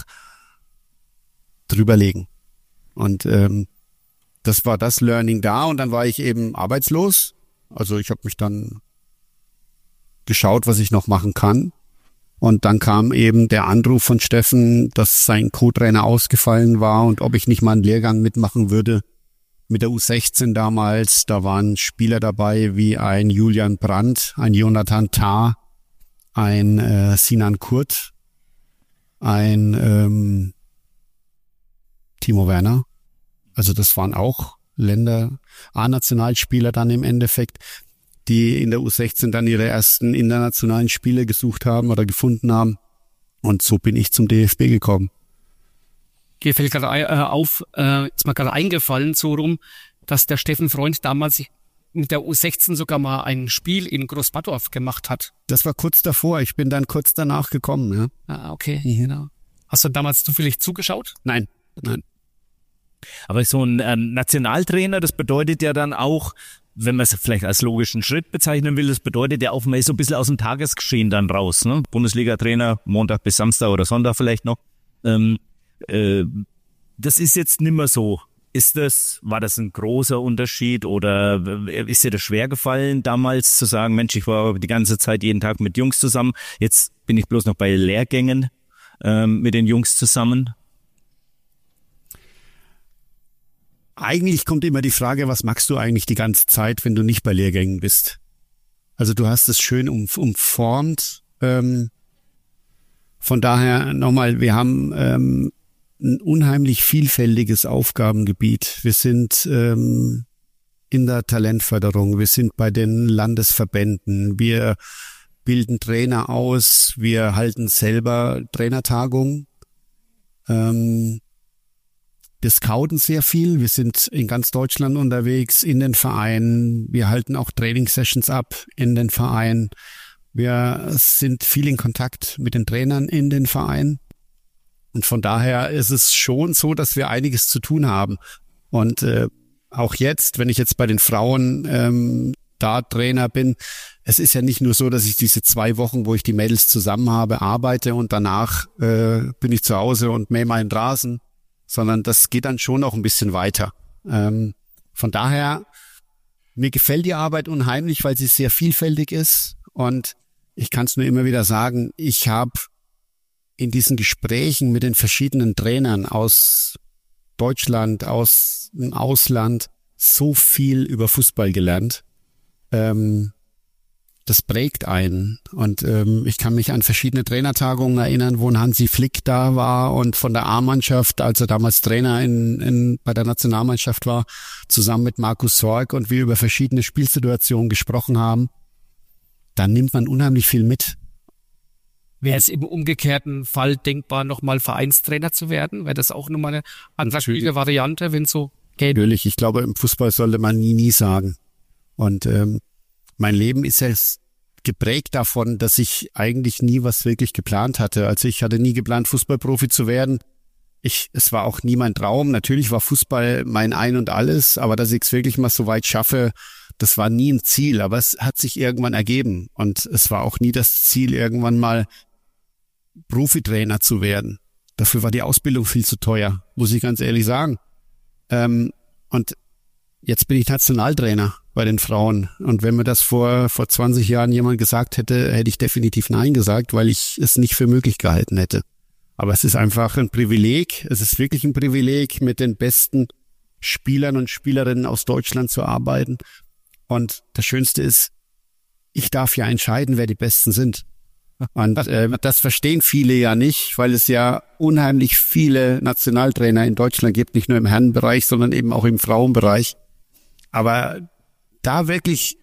drüberlegen. Und ähm, das war das Learning da. Und dann war ich eben arbeitslos. Also ich habe mich dann geschaut, was ich noch machen kann. Und dann kam eben der Anruf von Steffen, dass sein Co-Trainer ausgefallen war und ob ich nicht mal einen Lehrgang mitmachen würde mit der U sechzehn damals. Da waren Spieler dabei wie ein Julian Brandt, ein Jonathan Tah, ein äh, Sinan Kurt, ein ähm, Timo Werner. Also das waren auch Länder, A-Nationalspieler dann im Endeffekt, die in der U sechzehn dann ihre ersten internationalen Spiele gesucht haben oder gefunden haben. Und so bin ich zum D F B gekommen. Mir fällt gerade äh, auf, äh, ist mir gerade eingefallen, so rum, dass der Steffen Freund damals mit der U sechzehn sogar mal ein Spiel in Großbaddorf gemacht hat. Das war kurz davor. Ich bin dann kurz danach gekommen. Ja. Ah, okay, genau. Hast du damals zufällig zugeschaut? Nein, nein. Aber so ein äh, Nationaltrainer, das bedeutet ja dann auch, wenn man es vielleicht als logischen Schritt bezeichnen will, das bedeutet ja auch, man ist so ein bisschen aus dem Tagesgeschehen dann raus. Ne? Bundesliga-Trainer, Montag bis Samstag oder Sonntag vielleicht noch. Ähm, äh, das ist jetzt nimmer so. Ist das, war das ein großer Unterschied oder ist dir das schwer gefallen, damals zu sagen, Mensch, ich war die ganze Zeit jeden Tag mit Jungs zusammen, jetzt bin ich bloß noch bei Lehrgängen ähm, mit den Jungs zusammen? Eigentlich kommt immer die Frage, was machst du eigentlich die ganze Zeit, wenn du nicht bei Lehrgängen bist? Also du hast es schön um, umformt. Ähm, von daher nochmal, wir haben ähm, ein unheimlich vielfältiges Aufgabengebiet. Wir sind ähm, in der Talentförderung, wir sind bei den Landesverbänden, wir bilden Trainer aus, wir halten selber Trainertagungen. Ähm, Wir scouten sehr viel. Wir sind in ganz Deutschland unterwegs, in den Vereinen. Wir halten auch Trainingssessions ab in den Vereinen. Wir sind viel in Kontakt mit den Trainern in den Vereinen. Und von daher ist es schon so, dass wir einiges zu tun haben. Und äh, auch jetzt, wenn ich jetzt bei den Frauen ähm, da Trainer bin, es ist ja nicht nur so, dass ich diese zwei Wochen, wo ich die Mädels zusammen habe, arbeite und danach äh, bin ich zu Hause und mähe meinen Rasen, sondern das geht dann schon noch ein bisschen weiter. Ähm, von daher, mir gefällt die Arbeit unheimlich, weil sie sehr vielfältig ist und ich kann es nur immer wieder sagen, ich habe in diesen Gesprächen mit den verschiedenen Trainern aus Deutschland, aus dem Ausland so viel über Fußball gelernt. Ähm, das prägt einen. Und ähm, ich kann mich an verschiedene Trainertagungen erinnern, wo ein Hansi Flick da war und von der A-Mannschaft, als er damals Trainer in, in, bei der Nationalmannschaft war, zusammen mit Markus Sorg und wir über verschiedene Spielsituationen gesprochen haben. Da nimmt man unheimlich viel mit. Wäre es im umgekehrten Fall denkbar, nochmal Vereinstrainer zu werden? Wäre das auch nochmal eine andere Variante, wenn so geht? Natürlich, ich glaube, im Fußball sollte man nie, nie sagen. Und ähm, mein Leben ist ja geprägt davon, dass ich eigentlich nie was wirklich geplant hatte. Also ich hatte nie geplant, Fußballprofi zu werden. Ich, es war auch nie mein Traum. Natürlich war Fußball mein Ein und Alles, aber dass ich es wirklich mal so weit schaffe, das war nie ein Ziel. Aber es hat sich irgendwann ergeben. Und es war auch nie das Ziel, irgendwann mal Profitrainer zu werden. Dafür war die Ausbildung viel zu teuer, muss ich ganz ehrlich sagen. Ähm, und jetzt bin ich Nationaltrainer bei den Frauen. Und wenn mir das vor vor zwanzig Jahren jemand gesagt hätte, hätte ich definitiv Nein gesagt, weil ich es nicht für möglich gehalten hätte. Aber es ist einfach ein Privileg. Es ist wirklich ein Privileg, mit den besten Spielern und Spielerinnen aus Deutschland zu arbeiten. Und das Schönste ist, ich darf ja entscheiden, wer die Besten sind. Und äh, das verstehen viele ja nicht, weil es ja unheimlich viele Nationaltrainer in Deutschland gibt, nicht nur im Herrenbereich, sondern eben auch im Frauenbereich. Aber da wirklich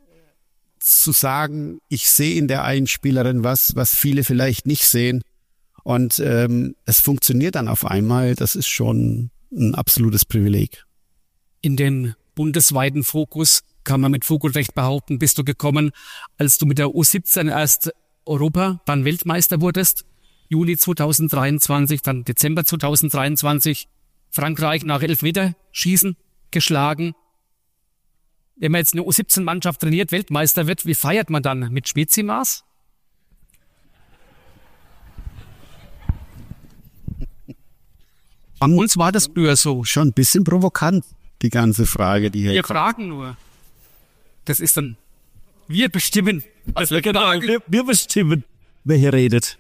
zu sagen, ich sehe in der einen Spielerin was, was viele vielleicht nicht sehen und ähm, es funktioniert dann auf einmal, das ist schon ein absolutes Privileg. In den bundesweiten Fokus, kann man mit Fug und Recht behaupten, bist du gekommen, als du mit der U siebzehn erst Europa, dann Weltmeister wurdest, Juli zweitausenddreiundzwanzig, dann Dezember zweitausenddreiundzwanzig, Frankreich nach Elfmeterschießen geschlagen. Wenn man jetzt eine U siebzehn-Mannschaft trainiert, Weltmeister wird, wie feiert man dann? Mit Spezimaß? Bei uns war das früher so. Schon ein bisschen provokant, die ganze Frage, die hier Wir kommt. fragen nur. Das ist dann, wir bestimmen. Also genau, wir, wir bestimmen, wer hier redet.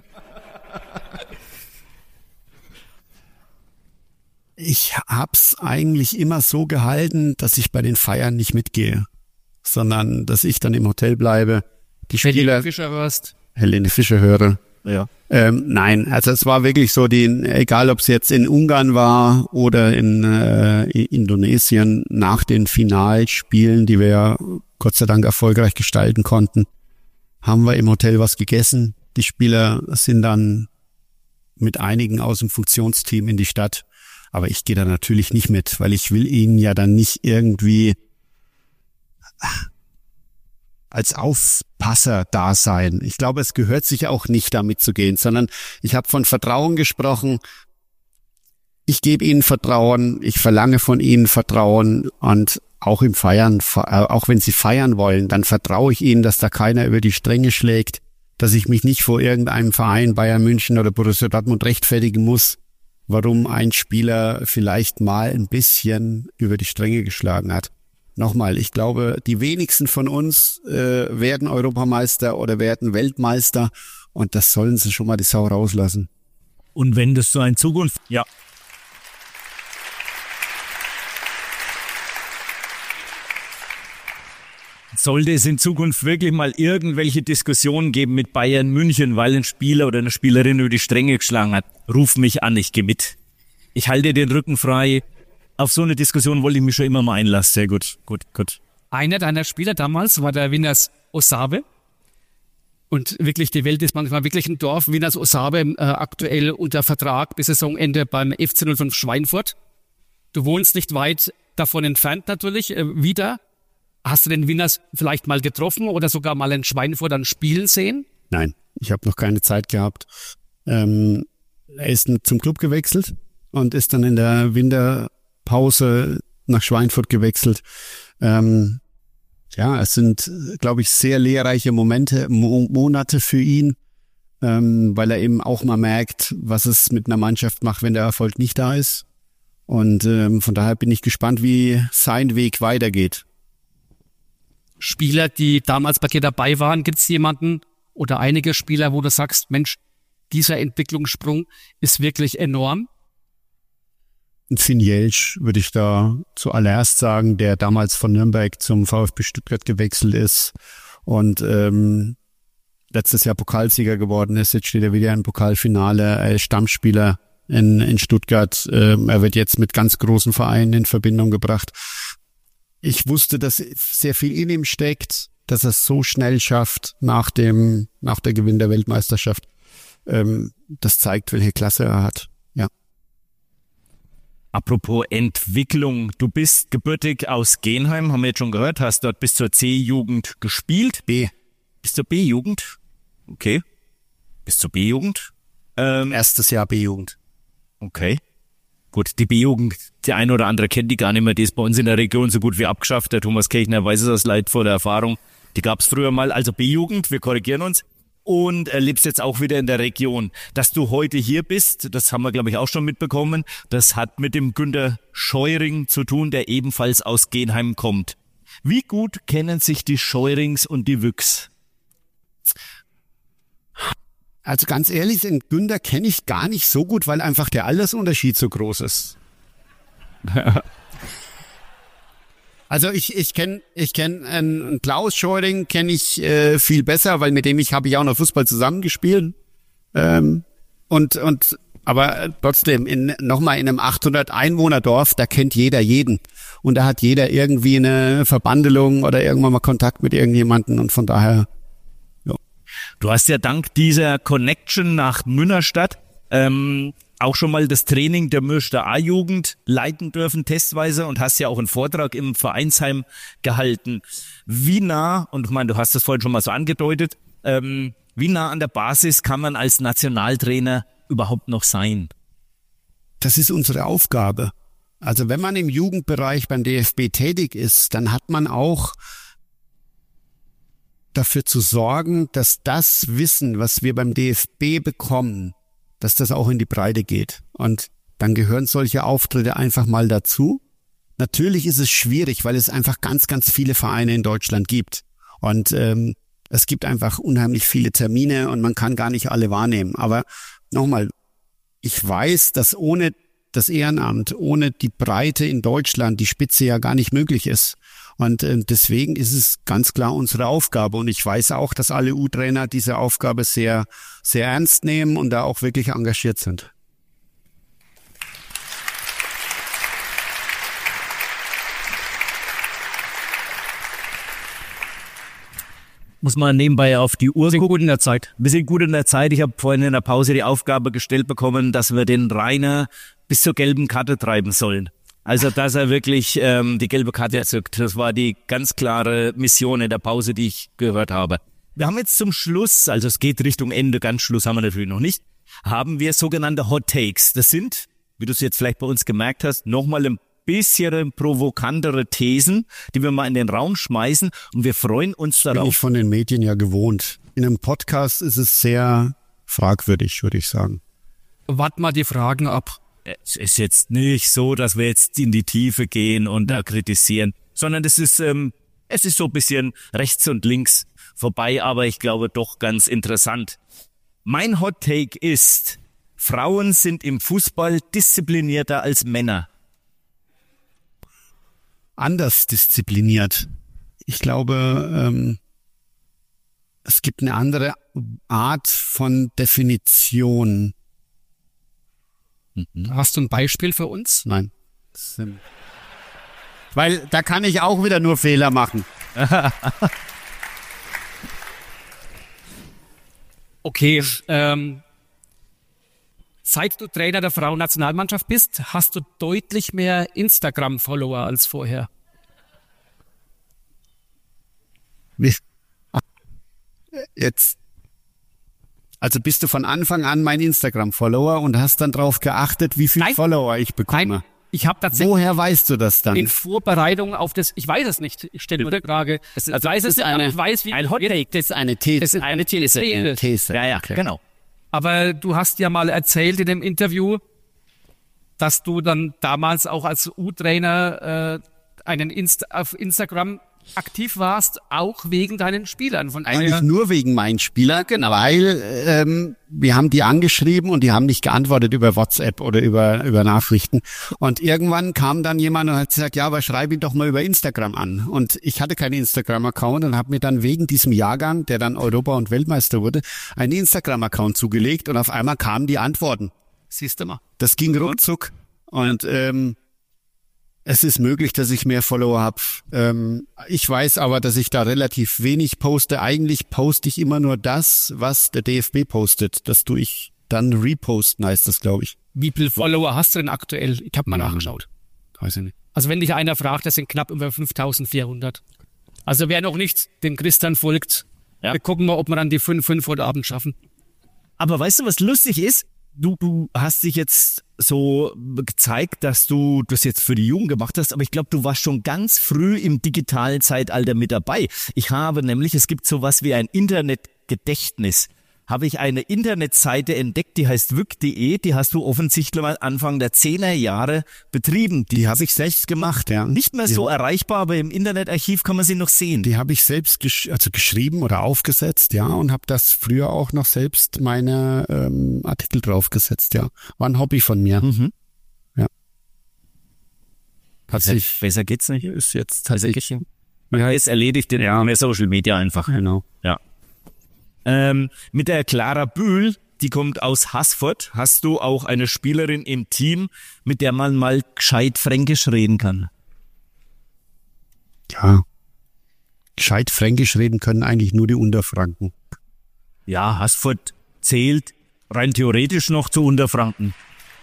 Ich hab's eigentlich immer so gehalten, dass ich bei den Feiern nicht mitgehe, sondern dass ich dann im Hotel bleibe, die Spieler, Helene Fischer hörst. Helene Fischer höre. Ja. Ähm, nein, also es war wirklich so, die, egal ob es jetzt in Ungarn war oder in äh, Indonesien, nach den Finalspielen, die wir ja Gott sei Dank erfolgreich gestalten konnten, haben wir im Hotel was gegessen. Die Spieler sind dann mit einigen aus dem Funktionsteam in die Stadt. Aber ich gehe da natürlich nicht mit, weil ich will ihnen ja dann nicht irgendwie als Aufpasser da sein. Ich glaube, es gehört sich auch nicht, damit zu gehen, sondern ich habe von Vertrauen gesprochen. Ich gebe ihnen Vertrauen, ich verlange von ihnen Vertrauen und auch im Feiern, auch wenn sie feiern wollen, dann vertraue ich ihnen, dass da keiner über die Stränge schlägt, dass ich mich nicht vor irgendeinem Verein, Bayern München oder Borussia Dortmund, rechtfertigen muss, warum ein Spieler vielleicht mal ein bisschen über die Stränge geschlagen hat. Nochmal, ich glaube, die wenigsten von uns äh, werden Europameister oder werden Weltmeister und das sollen sie schon mal die Sau rauslassen. Und wenn das so ein Zukunft... Ja. Sollte es in Zukunft wirklich mal irgendwelche Diskussionen geben mit Bayern München, weil ein Spieler oder eine Spielerin über die Stränge geschlagen hat, ruf mich an, ich gehe mit. Ich halte den Rücken frei. Auf so eine Diskussion wollte ich mich schon immer mal einlassen. Sehr gut, gut, gut. Einer deiner Spieler damals war der Winners Osabe. Und wirklich, die Welt ist manchmal wirklich ein Dorf. Winners Osabe äh, aktuell unter Vertrag bis Saisonende beim F C null fünf Schweinfurt. Du wohnst nicht weit davon entfernt natürlich, äh, wieder. Hast du den Winners vielleicht mal getroffen oder sogar mal in Schweinfurt dann spielen sehen? Nein, ich habe noch keine Zeit gehabt. Ähm, er ist zum Club gewechselt und ist dann in der Winterpause nach Schweinfurt gewechselt. Ähm, ja, es sind, glaube ich, sehr lehrreiche Momente, Mo- Monate für ihn, ähm, weil er eben auch mal merkt, was es mit einer Mannschaft macht, wenn der Erfolg nicht da ist. Und ähm, von daher bin ich gespannt, wie sein Weg weitergeht. Spieler, die damals bei dir dabei waren, gibt es jemanden oder einige Spieler, wo du sagst, Mensch, dieser Entwicklungssprung ist wirklich enorm? Finn Jelsch würde ich da zuallererst sagen, der damals von Nürnberg zum VfB Stuttgart gewechselt ist und ähm, letztes Jahr Pokalsieger geworden ist. Jetzt steht er wieder im Pokalfinale, er ist Stammspieler in, in Stuttgart. Ähm, er wird jetzt mit ganz großen Vereinen in Verbindung gebracht. Ich wusste, dass sehr viel in ihm steckt, dass er es so schnell schafft nach dem, nach der Gewinn der Weltmeisterschaft. Ähm, das zeigt, welche Klasse er hat. Ja. Apropos Entwicklung, du bist gebürtig aus Genheim, haben wir jetzt schon gehört, hast dort bis zur C-Jugend gespielt. B. Bis zur B-Jugend? Okay. Bis zur B-Jugend? Ähm, Erstes Jahr B-Jugend. Okay. Gut, die B-Jugend, der eine oder andere kennt die gar nicht mehr, die ist bei uns in der Region so gut wie abgeschafft. Der Thomas Kirchner weiß es aus leidvoller Erfahrung. Die gab es früher mal, also B-Jugend, wir korrigieren uns. Und äh, lebst jetzt auch wieder in der Region. Dass du heute hier bist, das haben wir, glaube ich, auch schon mitbekommen, das hat mit dem Günter Scheuring zu tun, der ebenfalls aus Genheim kommt. Wie gut kennen sich die Scheurings und die Wüchs? Also ganz ehrlich, den Günter kenne ich gar nicht so gut, weil einfach der Altersunterschied so groß ist. Also ich ich kenne ich kenne einen Klaus Scheuring kenne ich äh, viel besser, weil mit dem ich habe ich auch noch Fußball zusammengespielt. Ähm, und und aber trotzdem in nochmal in einem achthundert Einwohnerdorf, da kennt jeder jeden und da hat jeder irgendwie eine Verbandelung oder irgendwann mal Kontakt mit irgendjemanden und von daher. Ja. Du hast ja dank dieser Connection nach Münnerstadt ähm, auch schon mal das Training der Münster A-Jugend leiten dürfen, testweise, und hast ja auch einen Vortrag im Vereinsheim gehalten. Wie nah, und ich meine, du hast das vorhin schon mal so angedeutet, ähm, wie nah an der Basis kann man als Nationaltrainer überhaupt noch sein? Das ist unsere Aufgabe. Also wenn man im Jugendbereich beim D F B tätig ist, dann hat man auch dafür zu sorgen, dass das Wissen, was wir beim D F B bekommen, dass das auch in die Breite geht. Und dann gehören solche Auftritte einfach mal dazu. Natürlich ist es schwierig, weil es einfach ganz, ganz viele Vereine in Deutschland gibt. Und ähm, es gibt einfach unheimlich viele Termine und man kann gar nicht alle wahrnehmen. Aber nochmal, ich weiß, dass ohne das Ehrenamt, ohne die Breite in Deutschland die Spitze ja gar nicht möglich ist. Und äh, deswegen ist es ganz klar unsere Aufgabe. Und ich weiß auch, dass alle U-Trainer diese Aufgabe sehr, sehr ernst nehmen und da auch wirklich engagiert sind. Muss man nebenbei auf die Uhr gucken. Gut in der Zeit. Wir sind gut in der Zeit. Ich habe vorhin in der Pause die Aufgabe gestellt bekommen, dass wir den Rainer bis zur gelben Karte treiben sollen. Also, dass er wirklich ähm, die gelbe Karte erzückt. Das war die ganz klare Mission in der Pause, die ich gehört habe. Wir haben jetzt zum Schluss, also es geht Richtung Ende, ganz Schluss haben wir natürlich noch nicht, haben wir sogenannte Hot Takes. Das sind, wie du es jetzt vielleicht bei uns gemerkt hast, nochmal ein bisschen provokantere Thesen, die wir mal in den Raum schmeißen, und wir freuen uns darauf. Bin ich von den Medien ja gewohnt. In einem Podcast ist es sehr fragwürdig, würde ich sagen. Wart mal die Fragen ab. Es ist jetzt nicht so, dass wir jetzt in die Tiefe gehen und da kritisieren, sondern es ist, ähm, es ist so ein bisschen rechts und links vorbei, aber ich glaube doch ganz interessant. Mein Hot Take ist, Frauen sind im Fußball disziplinierter als Männer. Anders diszipliniert. Ich glaube, ähm, es gibt eine andere Art von Definition. Hast du ein Beispiel für uns? Nein. Weil da kann ich auch wieder nur Fehler machen. Okay, ähm, seit du Trainer der Frauennationalmannschaft bist, hast du deutlich mehr Instagram-Follower als vorher. Jetzt. Also bist du von Anfang an mein Instagram-Follower und hast dann drauf geachtet, wie viele Nein. Follower ich bekomme? Nein, Ich habe tatsächlich Woher weißt du das dann? in Vorbereitung auf das, ich weiß es nicht, ich stelle nur die Frage, also ich weiß es nicht, eine, ich weiß, wie, ein Hot Take, das ist eine These. Das ist eine These. Eine These. Ja, ja, Okay. genau. aber du hast ja mal erzählt in dem Interview, dass du dann damals auch als U-Trainer äh, einen Insta auf Instagram aktiv warst, auch wegen deinen Spielern. Von Eigentlich daher- nur wegen meinen Spielern, genau. Weil ähm, wir haben die angeschrieben und die haben nicht geantwortet über WhatsApp oder über über Nachrichten. Und irgendwann kam dann jemand und hat gesagt, ja, aber schreib ihn doch mal über Instagram an. Und ich hatte keinen Instagram-Account und habe mir dann wegen diesem Jahrgang, der dann Europa- und Weltmeister wurde, einen Instagram-Account zugelegt und auf einmal kamen die Antworten. Siehst du mal. Das ging ruckzuck und ähm, es ist möglich, dass ich mehr Follower habe. Ähm, ich weiß aber, dass ich da relativ wenig poste. Eigentlich poste ich immer nur das, was der D F B postet. Das tue ich dann reposten, heißt das, glaube ich. Wie viele Follower hast du denn aktuell? Ich habe mal nachgeschaut. Weiß ich nicht. Also wenn dich einer fragt, das sind knapp über fünftausendvierhundert. Also wer noch nicht dem Christian folgt, Ja. wir gucken mal, ob wir dann die fünf fünf heute Abend schaffen. Aber weißt du, was lustig ist? Du, du hast dich jetzt so gezeigt, dass du das jetzt für die Jugend gemacht hast, aber ich glaube, du warst schon ganz früh im digitalen Zeitalter mit dabei. Ich habe nämlich, es gibt sowas wie ein Internetgedächtnis. Habe ich eine Internetseite entdeckt, die heißt w ü k punkt de, die hast du offensichtlich mal Anfang der zehner Jahre betrieben. Die, Die habe ich selbst gemacht, ja. nicht mehr so erreichbar, aber im Internetarchiv kann man sie noch sehen. Die habe ich selbst gesch also geschrieben oder aufgesetzt, ja, und habe das früher auch noch selbst meine ähm, Artikel draufgesetzt, ja. War ein Hobby von mir. Mhm. Ja. Hat sich, Besser geht's nicht. ist jetzt tatsächlich, Ja, ist erledigt in Ja. mehr Social Media einfach. genau. Ja. Ähm, mit der Clara Bühl, die kommt aus Haßfurt, hast du auch eine Spielerin im Team, mit der man mal gescheit Fränkisch reden kann. Ja. Gescheit Fränkisch reden können eigentlich nur die Unterfranken. Ja, Haßfurt zählt rein theoretisch noch zu Unterfranken.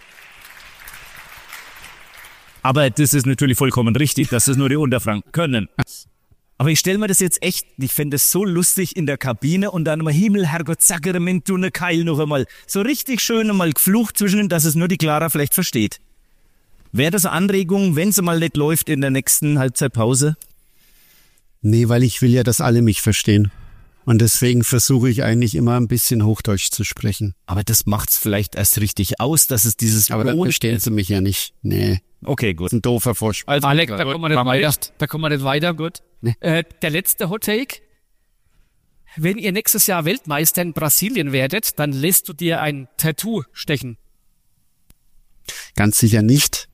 Aber das ist natürlich vollkommen richtig, dass es nur die Unterfranken können. Aber ich stelle mir das jetzt echt, ich fände es so lustig in der Kabine und dann mal Himmel, Herrgott, Sackerament, du ne Keil noch einmal. So richtig schön einmal geflucht zwischen, dass es nur die Clara vielleicht versteht. Wäre das eine Anregung, wenn sie mal nicht läuft in der nächsten Halbzeitpause? Nee, weil ich will ja, dass alle mich verstehen. Und deswegen versuche ich eigentlich immer ein bisschen Hochdeutsch zu sprechen. Aber das macht's vielleicht erst richtig aus, dass es dieses... Aber dann verstehen sie mich ja nicht. Nee, Okay, gut. das ist ein doofer Vorschlag. Also Alex, da kommen wir nicht weiter. Da kommen wir nicht weiter, gut. Nee. Äh, der letzte Hot Take. Wenn ihr nächstes Jahr Weltmeister in Brasilien werdet, dann lässt du dir ein Tattoo stechen. Ganz sicher nicht.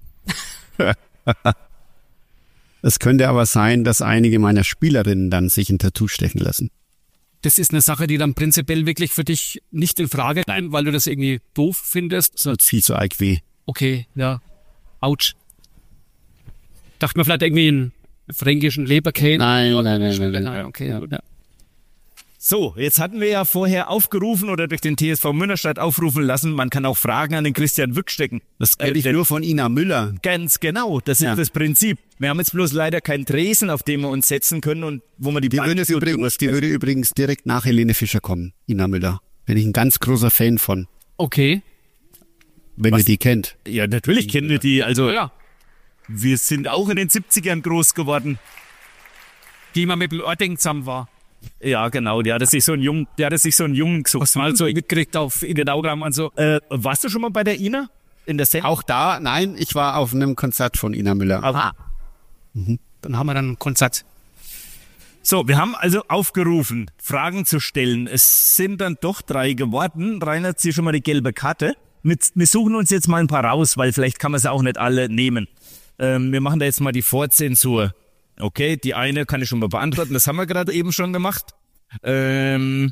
Es könnte aber sein, dass einige meiner Spielerinnen dann sich ein Tattoo stechen lassen. Das ist eine Sache, die dann prinzipiell wirklich für dich nicht in Frage kommt, weil du das irgendwie doof findest. So, Das ist viel zu arg weh. okay, ja. Autsch. Dachte mir vielleicht irgendwie einen fränkischen Leberkäse. Nein, nein, nein, nein, nein. Nein, okay, ja. Ja. So, jetzt hatten wir ja vorher aufgerufen oder durch den T S V Münnerstadt aufrufen lassen, man kann auch Fragen an den Christian Wück stecken. Das Rede ich nur von Ina Müller. Ganz genau, das ist Ja. das Prinzip. Wir haben jetzt bloß leider keinen Tresen, auf dem wir uns setzen können und wo wir die, Die würde, übrigens, die würde übrigens direkt nach Helene Fischer kommen, Ina Müller. Bin ich ein ganz großer Fan von, Okay. wenn ihr die kennt. Ja, natürlich kennen wir die. Also Ja. wir sind auch in den siebzigern groß geworden. Die mal mit dem Ording zusammen war. Ja, genau, der hatte sich so einen Jungen, der hatte sich so einen Jungen gesucht. Mal so mitgekriegt auf Instagram und so. Äh, warst du schon mal bei der Ina? In der Sendung? Auch da, nein, ich war auf einem Konzert von Ina Müller. Aha. Dann haben wir dann ein Konzert. So, wir haben also aufgerufen, Fragen zu stellen. Es sind dann doch drei geworden. Reinhard, zieh schon mal die gelbe Karte. Wir, wir suchen uns jetzt mal ein paar raus, weil vielleicht kann man sie auch nicht alle nehmen. Ähm, wir machen da jetzt mal die Vorzensur. Okay, die eine kann ich schon mal beantworten. Das haben wir gerade eben schon gemacht. Ähm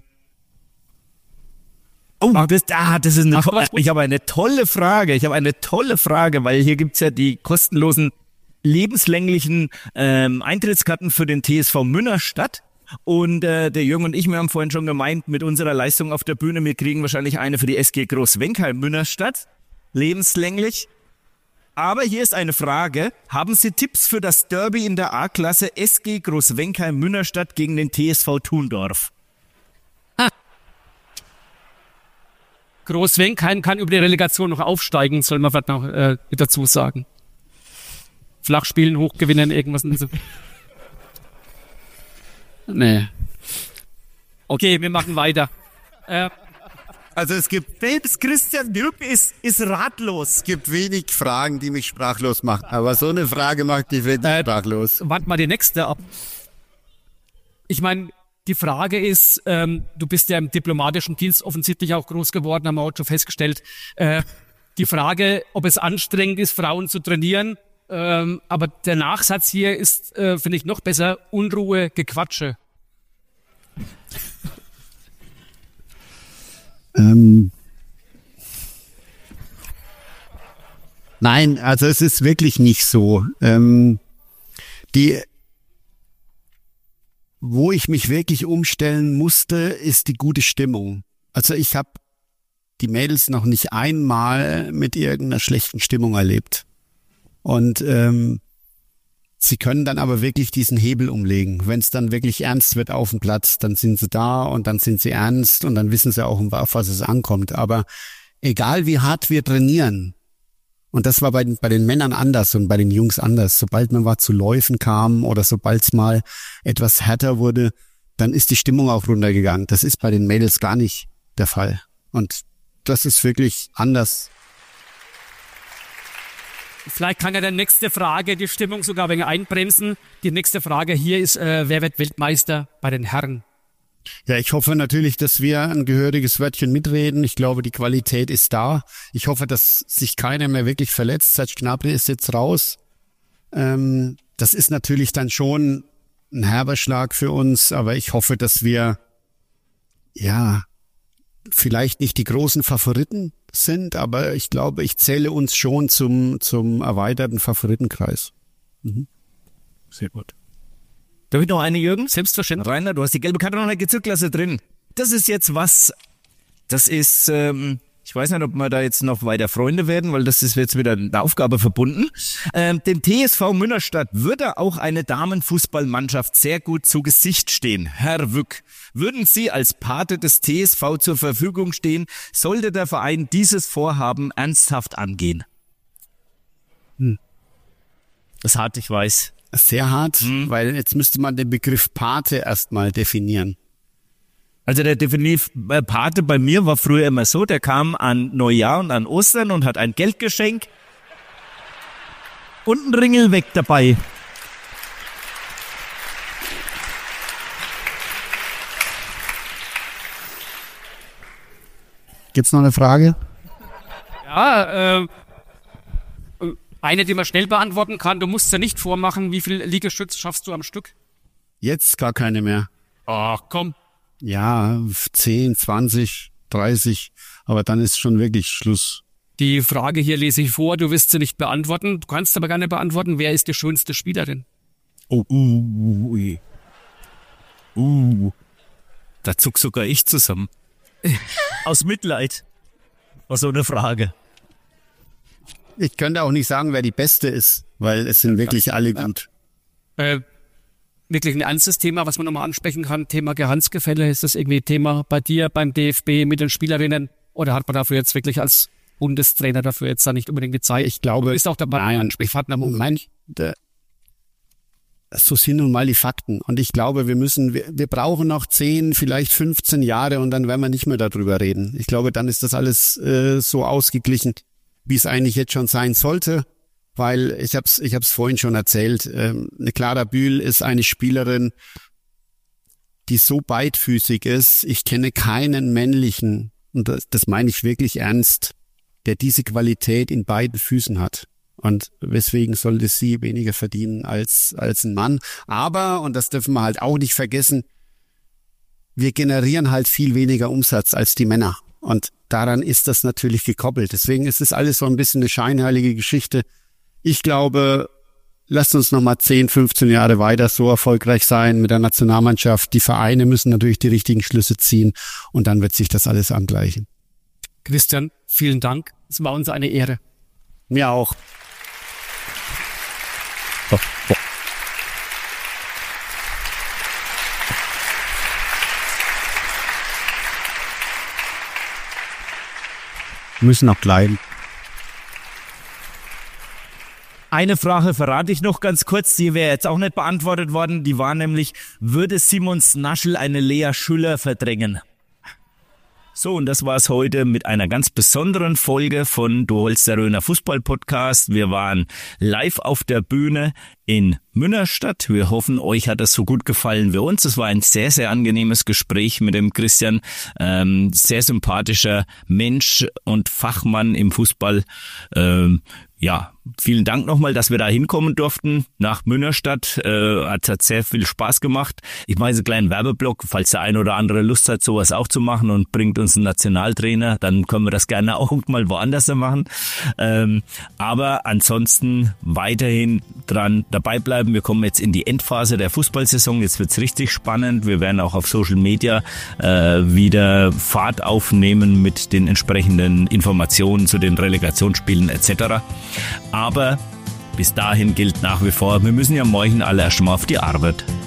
oh, das, ah, das ist eine, Ach, was? ich habe eine tolle Frage. Ich habe eine tolle Frage, weil hier gibt's ja die kostenlosen lebenslänglichen ähm, Eintrittskarten für den T S V Münnerstadt. Und äh, der Jürgen und ich, wir haben vorhin schon gemeint, mit unserer Leistung auf der Bühne, wir kriegen wahrscheinlich eine für die S G Großwenkheim Münnerstadt. Lebenslänglich. Aber hier ist eine Frage. Haben Sie Tipps für das Derby in der A-Klasse S G Großwenkheim Münnerstadt gegen den T S V Thundorf? Großwenkheim kann über die Relegation noch aufsteigen, soll man vielleicht noch äh, dazu sagen. Flachspielen, hochgewinnen, irgendwas. So. Nee. Okay, wir machen weiter. Äh, Also es gibt, selbst Christian Glück ist, ist ratlos. Es gibt wenig Fragen, die mich sprachlos machen. Aber so eine Frage macht dich wirklich äh, sprachlos. Warte mal die nächste ab. Ich meine, die Frage ist, ähm, du bist ja im diplomatischen Dienst offensichtlich auch groß geworden, haben wir auch schon festgestellt. Äh, die Frage, ob es anstrengend ist, Frauen zu trainieren. Ähm, aber der Nachsatz hier ist, äh, finde ich, noch besser. Unruhe, Gequatsche. Ähm. Nein, also es ist wirklich nicht so. Ähm, die, wo ich mich wirklich umstellen musste, ist die gute Stimmung. Also ich habe die Mädels noch nicht einmal mit irgendeiner schlechten Stimmung erlebt. Und ähm, sie können dann aber wirklich diesen Hebel umlegen. Wenn es dann wirklich ernst wird auf dem Platz, dann sind sie da und dann sind sie ernst und dann wissen sie auch, auf was es ankommt. Aber egal wie hart wir trainieren, und das war bei, bei den Männern anders und bei den Jungs anders, sobald man mal zu Läufen kam oder sobald es mal etwas härter wurde, dann ist die Stimmung auch runtergegangen. Das ist bei den Mädels gar nicht der Fall. Und das ist wirklich anders. Vielleicht kann ja der nächste Frage die Stimmung sogar ein wenig einbremsen. Die nächste Frage hier ist, äh, wer wird Weltmeister bei den Herren? Ja, ich hoffe natürlich, dass wir ein gehöriges Wörtchen mitreden. Ich glaube, die Qualität ist da. Ich hoffe, dass sich keiner mehr wirklich verletzt. Serge Gnabry ist jetzt raus. Ähm, das ist natürlich dann schon ein herber Schlag für uns, aber ich hoffe, dass wir, ja, vielleicht nicht die großen Favoriten sind, aber ich glaube, ich zähle uns schon zum, zum erweiterten Favoritenkreis. Mhm. Sehr gut. Darf ich noch eine, Jürgen? Selbstverständlich. Rainer, du hast die gelbe Karte noch in der Gezirklasse drin. Das ist jetzt was, das ist, ähm, ich weiß nicht, ob wir da jetzt noch weiter Freunde werden, weil das ist jetzt wieder eine Aufgabe verbunden. Ähm, dem T S V Münnerstadt würde auch eine Damenfußballmannschaft sehr gut zu Gesicht stehen. Herr Wück, würden Sie als Pate des T S V zur Verfügung stehen, sollte der Verein dieses Vorhaben ernsthaft angehen? Hm. Das ist hart, ich weiß. Sehr hart, hm. weil jetzt müsste man den Begriff Pate erstmal definieren. Also der definitiv Pate bei mir war früher immer so, der kam an Neujahr und an Ostern und hat ein Geldgeschenk und ein Ringel weg dabei. Gibt's noch eine Frage? Ja, äh, eine, die man schnell beantworten kann. Du musst ja nicht vormachen, wie viel Liegestütz schaffst du am Stück? Jetzt gar keine mehr. Ach, komm. Ja, zehn, zwanzig, dreißig, aber dann ist schon wirklich Schluss. Die Frage hier lese ich vor, du wirst sie nicht beantworten. Du kannst aber gerne beantworten, wer ist die schönste Spielerin? Oh, uh, ui. Uh, da zuck sogar ich zusammen. Aus Mitleid. War so eine Frage. Ich könnte auch nicht sagen, wer die Beste ist, weil es sind wirklich ja, alle gut. Äh, wirklich ein ernstes Thema, was man nochmal ansprechen kann. Thema Gehaltsgefälle. Ist das irgendwie Thema bei dir, beim D F B, mit den Spielerinnen? Oder hat man dafür jetzt wirklich als Bundestrainer dafür jetzt da nicht unbedingt die Zeit? Ich glaube, ist auch dabei nein, Ansprechpartner. Mein, der, so sind nun mal die Fakten. Und ich glaube, wir müssen, wir, wir brauchen noch zehn, vielleicht fünfzehn Jahre und dann werden wir nicht mehr darüber reden. Ich glaube, dann ist das alles äh, so ausgeglichen, wie es eigentlich jetzt schon sein sollte, weil ich habe es ich hab's vorhin schon erzählt, ähm, eine Clara Bühl ist eine Spielerin, die so beidfüßig ist. Ich kenne keinen männlichen, und das, das meine ich wirklich ernst, der diese Qualität in beiden Füßen hat. Und weswegen sollte sie weniger verdienen als als ein Mann. Aber, und das dürfen wir halt auch nicht vergessen, wir generieren halt viel weniger Umsatz als die Männer. Und daran ist das natürlich gekoppelt. Deswegen ist es alles so ein bisschen eine scheinheilige Geschichte. Ich glaube, lasst uns noch mal zehn, fünfzehn Jahre weiter so erfolgreich sein mit der Nationalmannschaft. Die Vereine müssen natürlich die richtigen Schlüsse ziehen und dann wird sich das alles angleichen. Christian, vielen Dank. Es war uns eine Ehre. Mir auch. Oh, oh. Müssen auch bleiben. Eine Frage verrate ich noch ganz kurz, die wäre jetzt auch nicht beantwortet worden. Die war nämlich, würde Simon Snaschel eine Lea Schüller verdrängen? So, und das war's heute mit einer ganz besonderen Folge von Du Holsterröner Fußball-Podcast. Wir waren live auf der Bühne in Münnerstadt. Wir hoffen, euch hat das so gut gefallen wie uns. Es war ein sehr, sehr angenehmes Gespräch mit dem Christian. Ähm, sehr sympathischer Mensch und Fachmann im Fußball. Ähm, ja, vielen Dank nochmal, dass wir da hinkommen durften nach Münnerstadt. Äh, hat, hat sehr viel Spaß gemacht. Ich mache jetzt einen kleinen Werbeblock, falls der ein oder andere Lust hat, sowas auch zu machen und bringt uns einen Nationaltrainer, dann können wir das gerne auch mal woanders machen. Ähm, aber ansonsten weiterhin dran dabei bleiben. Wir kommen jetzt in die Endphase der Fußballsaison. Jetzt wird's richtig spannend. Wir werden auch auf Social Media äh, wieder Fahrt aufnehmen mit den entsprechenden Informationen zu den Relegationsspielen et cetera. Aber bis dahin gilt nach wie vor, wir müssen ja morgen alle erst mal auf die Arbeit.